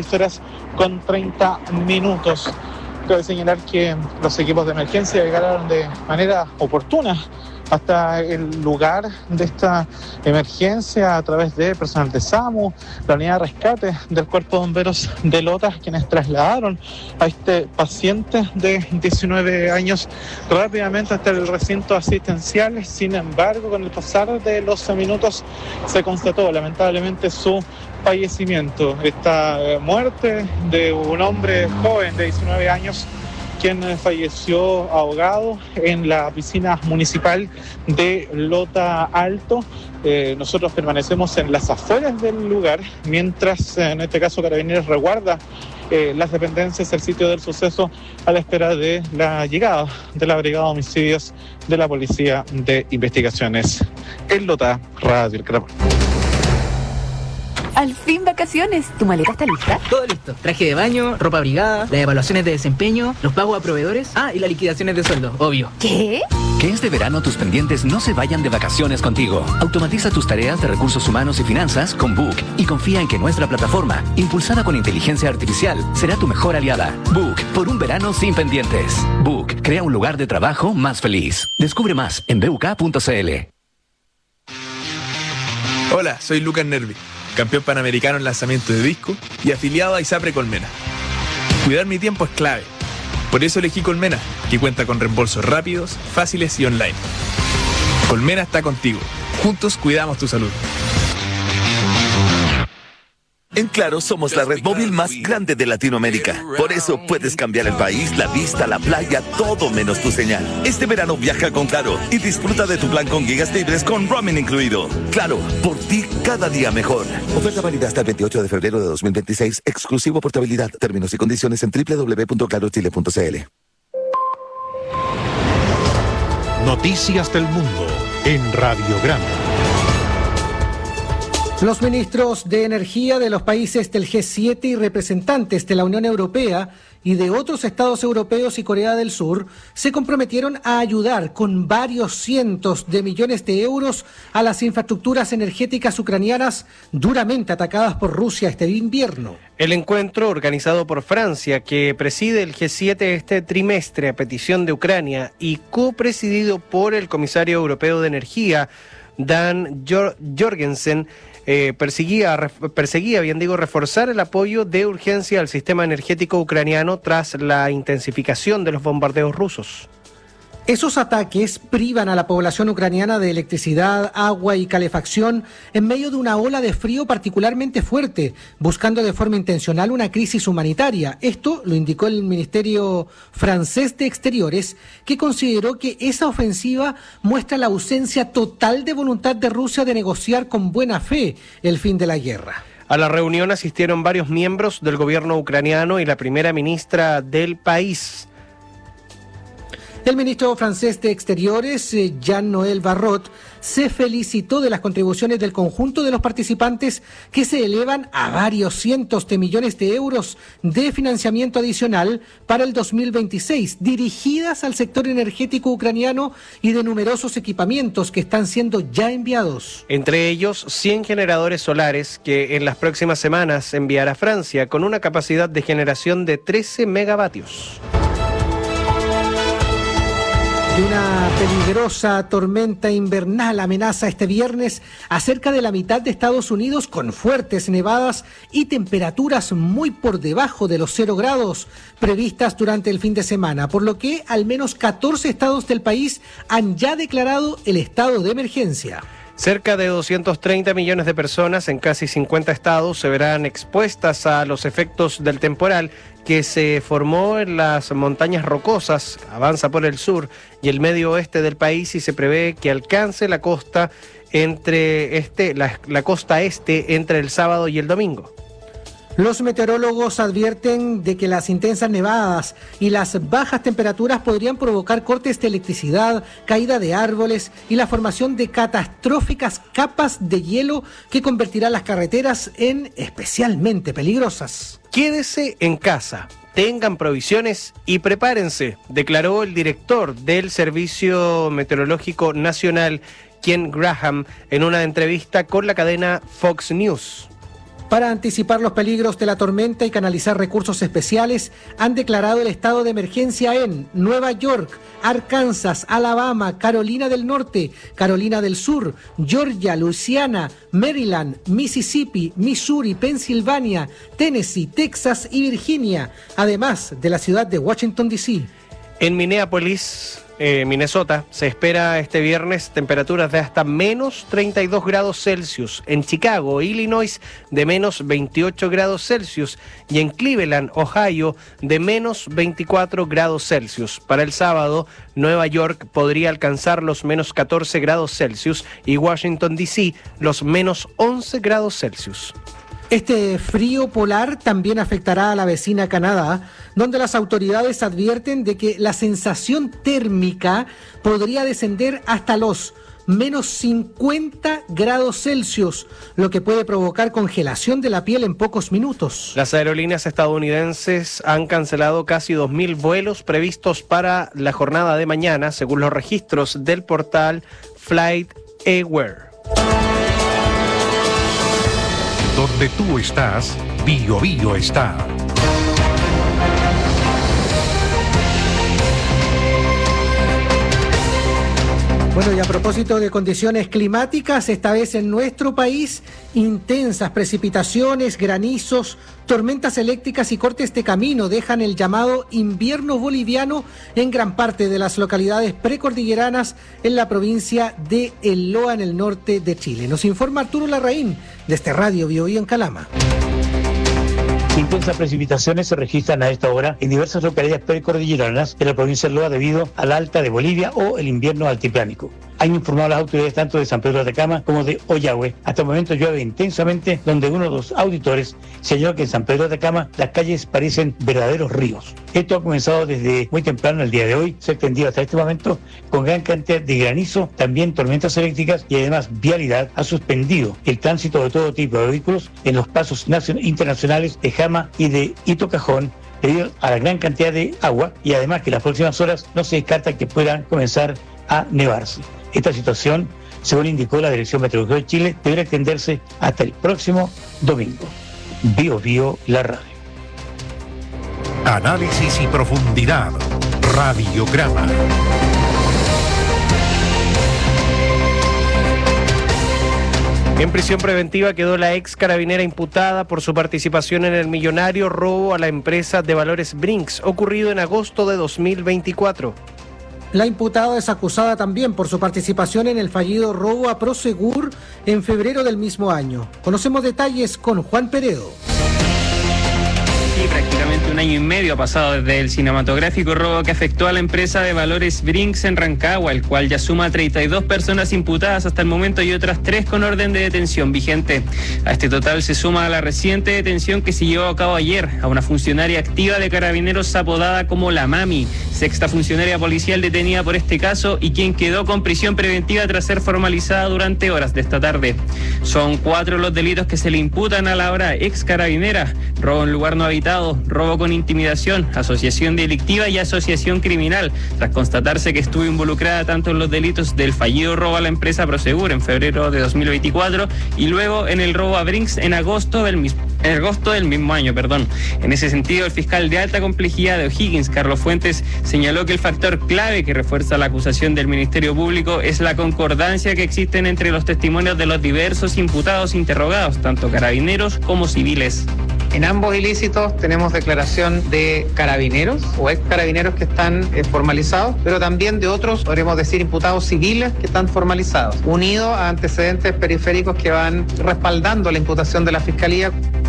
[SPEAKER 12] 16:30. Cabe señalar que los equipos de emergencia llegaron de manera oportuna hasta el lugar de esta emergencia a través de personal de SAMU, la unidad de rescate del Cuerpo de Bomberos de Lota, quienes trasladaron a este paciente de 19 años rápidamente hasta el recinto asistencial. Sin embargo, con el pasar de los minutos se constató lamentablemente su fallecimiento. Esta muerte de un hombre joven de 19 años quien falleció ahogado en la piscina municipal de Lota Alto. Nosotros permanecemos en las afueras del lugar, mientras en este caso Carabineros resguarda las dependencias del sitio del suceso a la espera de la llegada de la Brigada de Homicidios de la Policía de Investigaciones. En Lota, Radio El Caracol.
[SPEAKER 15] Al fin vacaciones. ¿Tu maleta está lista?
[SPEAKER 16] Todo listo. Traje de baño, ropa abrigada, las evaluaciones de desempeño, los pagos a proveedores. Y las liquidaciones de sueldo, obvio.
[SPEAKER 15] ¿Qué?
[SPEAKER 18] Que este verano tus pendientes no se vayan de vacaciones contigo. Automatiza tus tareas de recursos humanos y finanzas con Book y confía en que nuestra plataforma, impulsada con inteligencia artificial, será tu mejor aliada. Book, por un verano sin pendientes. Book, crea un lugar de trabajo más feliz. Descubre más en buk.cl.
[SPEAKER 25] Hola, soy Lucas Nervi, campeón panamericano en lanzamiento de disco y afiliado a ISAPRE Colmena. Cuidar mi tiempo es clave. Por eso elegí Colmena, que cuenta con reembolsos rápidos, fáciles y online. Colmena está contigo. Juntos cuidamos tu salud.
[SPEAKER 20] En Claro somos la red móvil más grande de Latinoamérica. Por eso puedes cambiar el país, la vista, la playa, todo menos tu señal. Este verano viaja con Claro y disfruta de tu plan con gigas libres con roaming incluido. Claro, por ti cada día mejor. Oferta válida hasta el 28 de febrero de 2026. Exclusivo portabilidad. Términos y condiciones en www.clarochile.cl.
[SPEAKER 9] Noticias del mundo en Radiograma.
[SPEAKER 2] Los ministros de Energía de los países del G7 y representantes de la Unión Europea y de otros estados europeos y Corea del Sur se comprometieron a ayudar con varios cientos de millones de euros a las infraestructuras energéticas ucranianas duramente atacadas por Rusia este invierno.
[SPEAKER 6] El encuentro, organizado por Francia, que preside el G7 este trimestre a petición de Ucrania y copresidido por el comisario europeo de Energía, Dan Jorgensen, perseguía reforzar el apoyo de urgencia al sistema energético ucraniano tras la intensificación de los bombardeos rusos.
[SPEAKER 2] Esos ataques privan a la población ucraniana de electricidad, agua y calefacción en medio de una ola de frío particularmente fuerte, buscando de forma intencional una crisis humanitaria. Esto lo indicó el Ministerio francés de Exteriores, que consideró que esa ofensiva muestra la ausencia total de voluntad de Rusia de negociar con buena fe el fin de la guerra.
[SPEAKER 6] A la reunión asistieron varios miembros del gobierno ucraniano y la primera ministra del país.
[SPEAKER 2] El ministro francés de Exteriores, Jean-Noël Barrot, se felicitó de las contribuciones del conjunto de los participantes que se elevan a varios cientos de millones de euros de financiamiento adicional para el 2026, dirigidas al sector energético ucraniano y de numerosos equipamientos que están siendo ya enviados.
[SPEAKER 6] Entre ellos, 100 generadores solares que en las próximas semanas enviará Francia con una capacidad de generación de 13 megavatios.
[SPEAKER 2] Y una peligrosa tormenta invernal amenaza este viernes a cerca de la mitad de Estados Unidos con fuertes nevadas y temperaturas muy por debajo de los 0 grados previstas durante el fin de semana, por lo que al menos 14 estados del país han ya declarado el estado de emergencia.
[SPEAKER 6] Cerca de 230 millones de personas en casi 50 estados se verán expuestas a los efectos del temporal que se formó en las montañas rocosas, avanza por el sur y el medio oeste del país y se prevé que alcance la costa la costa este entre el sábado y el domingo.
[SPEAKER 2] Los meteorólogos advierten de que las intensas nevadas y las bajas temperaturas podrían provocar cortes de electricidad, caída de árboles y la formación de catastróficas capas de hielo que convertirán las carreteras en especialmente peligrosas.
[SPEAKER 6] Quédese en casa, tengan provisiones y prepárense, declaró el director del Servicio Meteorológico Nacional, Ken Graham, en una entrevista con la cadena Fox News.
[SPEAKER 2] Para anticipar los peligros de la tormenta y canalizar recursos especiales, han declarado el estado de emergencia en Nueva York, Arkansas, Alabama, Carolina del Norte, Carolina del Sur, Georgia, Luisiana, Maryland, Mississippi, Missouri, Pensilvania, Tennessee, Texas y Virginia, además de la ciudad de Washington, D.C.
[SPEAKER 6] En Minneapolis, Minnesota, se espera este viernes temperaturas de hasta menos 32 grados Celsius. En Chicago, Illinois, de menos 28 grados Celsius. Y en Cleveland, Ohio, de menos 24 grados Celsius. Para el sábado, Nueva York podría alcanzar los menos 14 grados Celsius y Washington, D.C., los menos 11 grados Celsius.
[SPEAKER 2] Este frío polar también afectará a la vecina Canadá, donde las autoridades advierten de que la sensación térmica podría descender hasta los menos 50 grados Celsius, lo que puede provocar congelación de la piel en pocos minutos.
[SPEAKER 6] Las aerolíneas estadounidenses han cancelado casi 2.000 vuelos previstos para la jornada de mañana, según los registros del portal FlightAware.
[SPEAKER 9] Donde tú estás, Bio Bio está.
[SPEAKER 2] Bueno, y a propósito de condiciones climáticas, esta vez en nuestro país, intensas precipitaciones, granizos, tormentas eléctricas y cortes de camino dejan el llamado invierno boliviano en gran parte de las localidades precordilleranas en la provincia de El Loa, en el norte de Chile. Nos informa Arturo Larraín, desde Radio Bio Bio en Calama.
[SPEAKER 1] Intensas precipitaciones se registran a esta hora en diversas localidades precordilleranas de la provincia de Loa debido a la alta de Bolivia o el invierno altiplánico. Han informado las autoridades tanto de San Pedro de Atacama como de Ollagüe. Hasta el momento llueve intensamente, donde uno de los auditores señaló que en San Pedro de Atacama las calles parecen verdaderos ríos. Esto ha comenzado desde muy temprano el día de hoy, se ha extendido hasta este momento con gran cantidad de granizo, también tormentas eléctricas y además vialidad ha suspendido el tránsito de todo tipo de vehículos en los pasos internacionales de Jama y de Ito Cajón, debido a la gran cantidad de agua y además que en las próximas horas no se descarta que puedan comenzar a nevarse. Esta situación, según indicó la Dirección Meteorológica de Chile, deberá extenderse hasta el próximo domingo. Bio Bio, la radio.
[SPEAKER 9] Análisis y profundidad. Radiograma.
[SPEAKER 6] En prisión preventiva quedó la ex carabinera imputada por su participación en el millonario robo a la empresa de valores Brinks, ocurrido en agosto de 2024.
[SPEAKER 2] La imputada es acusada también por su participación en el fallido robo a Prosegur en febrero del mismo año. Conocemos detalles con Juan Peredo.
[SPEAKER 4] Sí, prácticamente
[SPEAKER 3] un año y medio ha pasado desde el cinematográfico robo que afectó a la empresa de valores Brinks en Rancagua, el cual ya suma 32 personas imputadas hasta el momento y otras 3 con orden de detención vigente. A este total se suma a la reciente detención que se llevó a cabo ayer a una funcionaria activa de Carabineros apodada como La Mami, sexta funcionaria policial detenida por este caso y quien quedó con prisión preventiva tras ser formalizada durante horas de esta tarde. Son 4 los delitos que se le imputan a la ahora ex carabinera: robo en lugar no habitado, robo con intimidación, asociación delictiva y asociación criminal, tras constatarse que estuvo involucrada tanto en los delitos del fallido robo a la empresa Prosegur en febrero de 2024 y luego en el robo a Brinks en agosto del mismo año. En ese sentido, el fiscal de alta complejidad de O'Higgins, Carlos Fuentes, señaló que el factor clave que refuerza la acusación del Ministerio Público es la concordancia que existen entre los testimonios de los diversos imputados interrogados, tanto carabineros como civiles.
[SPEAKER 4] En ambos ilícitos tenemos declaración de carabineros o ex carabineros que están formalizados, pero también de otros, podríamos decir, imputados civiles que están formalizados, unidos a antecedentes periféricos que van respaldando la imputación de la Fiscalía.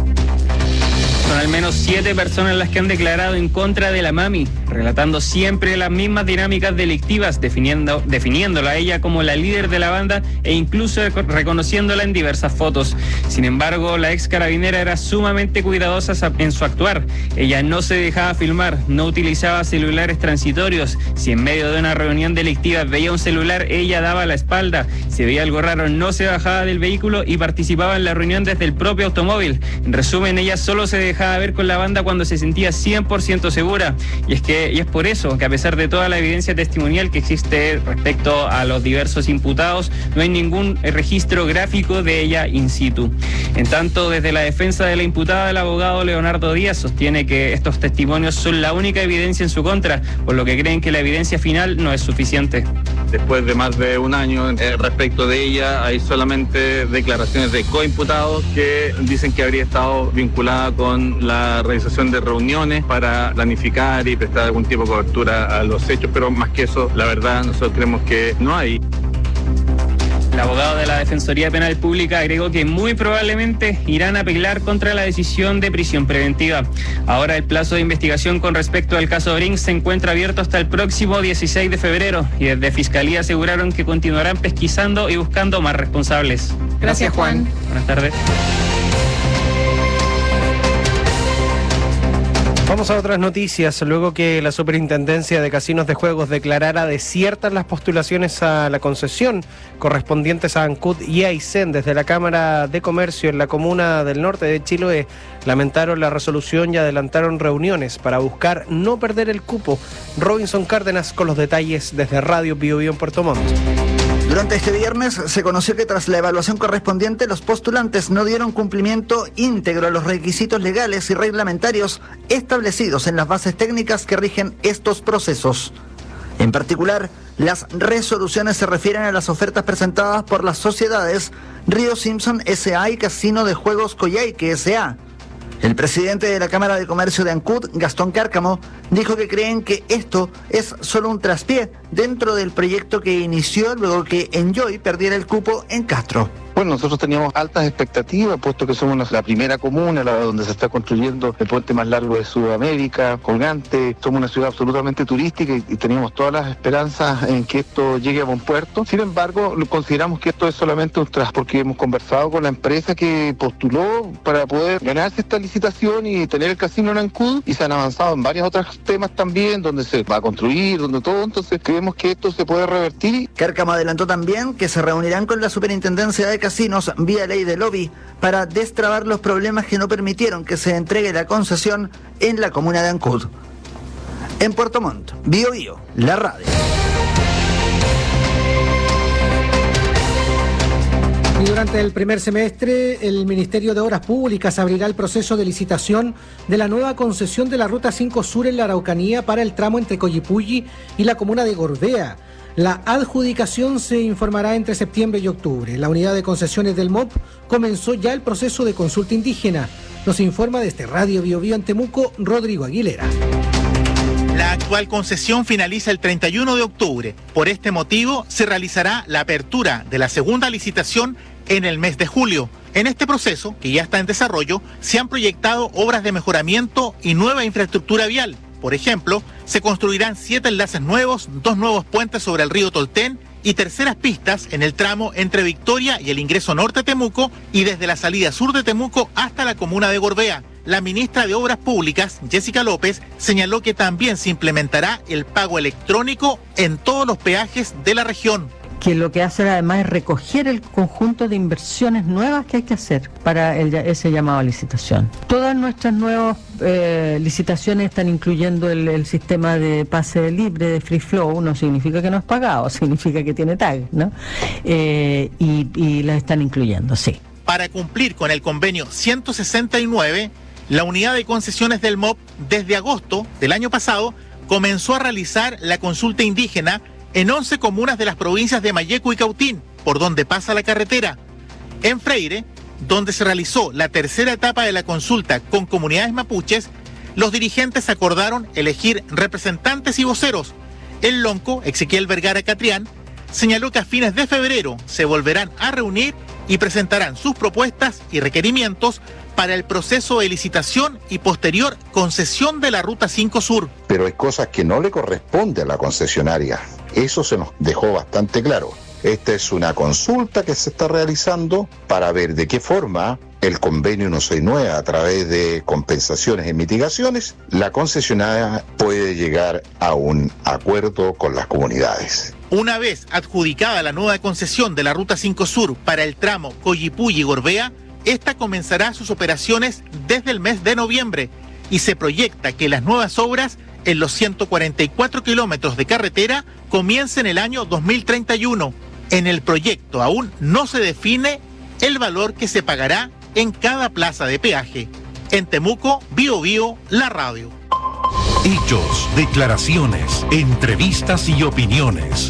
[SPEAKER 3] Son al menos 7 personas las que han declarado en contra de La Mami, relatando siempre las mismas dinámicas delictivas, definiéndola a ella como la líder de la banda e incluso reconociéndola en diversas fotos. Sin embargo, la ex carabinera era sumamente cuidadosa en su actuar. Ella no se dejaba filmar, no utilizaba celulares transitorios. Si en medio de una reunión delictiva veía un celular, ella daba la espalda. Si veía algo raro, no se bajaba del vehículo y participaba en la reunión desde el propio automóvil. En resumen, ella solo se dejaba ver con la banda cuando se sentía 100% segura. Y es por eso que, a pesar de toda la evidencia testimonial que existe respecto a los diversos imputados, no hay ningún registro gráfico de ella in situ. En tanto, desde la defensa de la imputada, el abogado Leonardo Díaz sostiene que estos testimonios son la única evidencia en su contra, por lo que creen que la evidencia final no es suficiente.
[SPEAKER 5] Después de más de un año respecto de ella, hay solamente declaraciones de coimputados que dicen que habría estado vinculada con la realización de reuniones para planificar y prestar algún tipo de cobertura a los hechos, pero más que eso, la verdad, nosotros creemos que no hay.
[SPEAKER 3] El abogado de la Defensoría Penal Pública agregó que muy probablemente irán a apelar contra la decisión de prisión preventiva. Ahora el plazo de investigación con respecto al caso Brinks se encuentra abierto hasta el próximo 16 de febrero y desde Fiscalía aseguraron que continuarán pesquisando y buscando más responsables.
[SPEAKER 4] Gracias, Juan.
[SPEAKER 3] Buenas tardes.
[SPEAKER 6] Vamos a otras noticias. Luego que la Superintendencia de Casinos de Juegos declarara desiertas las postulaciones a la concesión correspondientes a Ancud y Aysén, desde la Cámara de Comercio en la comuna del norte de Chiloé lamentaron la resolución y adelantaron reuniones para buscar no perder el cupo. Robinson Cárdenas con los detalles desde Radio Bio Bio en Puerto Montt.
[SPEAKER 24] Durante este viernes se conoció que tras la evaluación correspondiente, los postulantes no dieron cumplimiento íntegro a los requisitos legales y reglamentarios establecidos en las bases técnicas que rigen estos procesos. En particular, las resoluciones se refieren a las ofertas presentadas por las sociedades Río Simpson S.A. y Casino de Juegos Coyhaique S.A. El presidente de la Cámara de Comercio de Ancud, Gastón Cárcamo, dijo que creen que esto es solo un traspié dentro del proyecto que inició luego que Enjoy perdiera el cupo en Castro.
[SPEAKER 13] Bueno, nosotros teníamos altas expectativas, puesto que somos la primera comuna, la donde se está construyendo el puente más largo de Sudamérica, colgante. Somos una ciudad absolutamente turística y teníamos todas las esperanzas en que esto llegue a buen puerto. Sin embargo, consideramos que esto es solamente un tras, porque hemos conversado con la empresa que postuló para poder ganarse esta licitación y tener el casino en Ancud, y se han avanzado en varios otros temas también, donde se va a construir, donde todo. Entonces creemos que esto se puede revertir.
[SPEAKER 24] Cárcamo adelantó también que se reunirán con la Superintendencia de Casinos vía ley de lobby para destrabar los problemas que no permitieron que se entregue la concesión en la comuna de Ancud. En Puerto Montt, Bio Bio, la radio.
[SPEAKER 2] Y durante el primer semestre, el Ministerio de Obras Públicas abrirá el proceso de licitación de la nueva concesión de la Ruta 5 Sur en la Araucanía para el tramo entre Collipulli y la comuna de Gorbea. La adjudicación se informará entre septiembre y octubre. La unidad de concesiones del MOP comenzó ya el proceso de consulta indígena. Nos informa desde Radio Bio Bio en Temuco, Rodrigo Aguilera.
[SPEAKER 17] La actual concesión finaliza el 31 de octubre. Por este motivo, se realizará la apertura de la segunda licitación en el mes de julio. En este proceso, que ya está en desarrollo, se han proyectado obras de mejoramiento y nueva infraestructura vial. Por ejemplo, se construirán 7 enlaces nuevos, 2 nuevos puentes sobre el río Tolten y terceras pistas en el tramo entre Victoria y el ingreso norte de Temuco y desde la salida sur de Temuco hasta la comuna de Gorbea. La ministra de Obras Públicas, Jessica López, señaló que también se implementará el pago electrónico en todos los peajes de la región.
[SPEAKER 7] Que lo que hace además es recoger el conjunto de inversiones nuevas que hay que hacer para ese llamado a licitación. Todas nuestras nuevas licitaciones están incluyendo el sistema de pase libre de free flow. No significa que no es pagado, significa que tiene tag, ¿no? Y las están incluyendo, sí.
[SPEAKER 17] Para cumplir con el convenio 169, la unidad de concesiones del MOP desde agosto del año pasado comenzó a realizar la consulta indígena en 11 comunas de las provincias de Malleco y Cautín, por donde pasa la carretera. En Freire, donde se realizó la tercera etapa de la consulta con comunidades mapuches, los dirigentes acordaron elegir representantes y voceros. El lonco, Ezequiel Vergara Catrián, señaló que a fines de febrero se volverán a reunir y presentarán sus propuestas y requerimientos para el proceso de licitación y posterior concesión de la Ruta 5 Sur.
[SPEAKER 8] Pero hay cosas que no le corresponde a la concesionaria. Eso se nos dejó bastante claro. Esta es una consulta que se está realizando para ver de qué forma el convenio 169, a través de compensaciones y mitigaciones, la concesionaria puede llegar a un acuerdo con las comunidades.
[SPEAKER 17] Una vez adjudicada la nueva concesión de la Ruta 5 Sur para el tramo Coyipulli-Gorbea, esta comenzará sus operaciones desde el mes de noviembre y se proyecta que las nuevas obras en los 144 kilómetros de carretera comiencen el año 2031. En el proyecto aún no se define el valor que se pagará en cada plaza de peaje. En Temuco, Bio Bio, la radio.
[SPEAKER 9] Hechos, declaraciones, entrevistas y opiniones.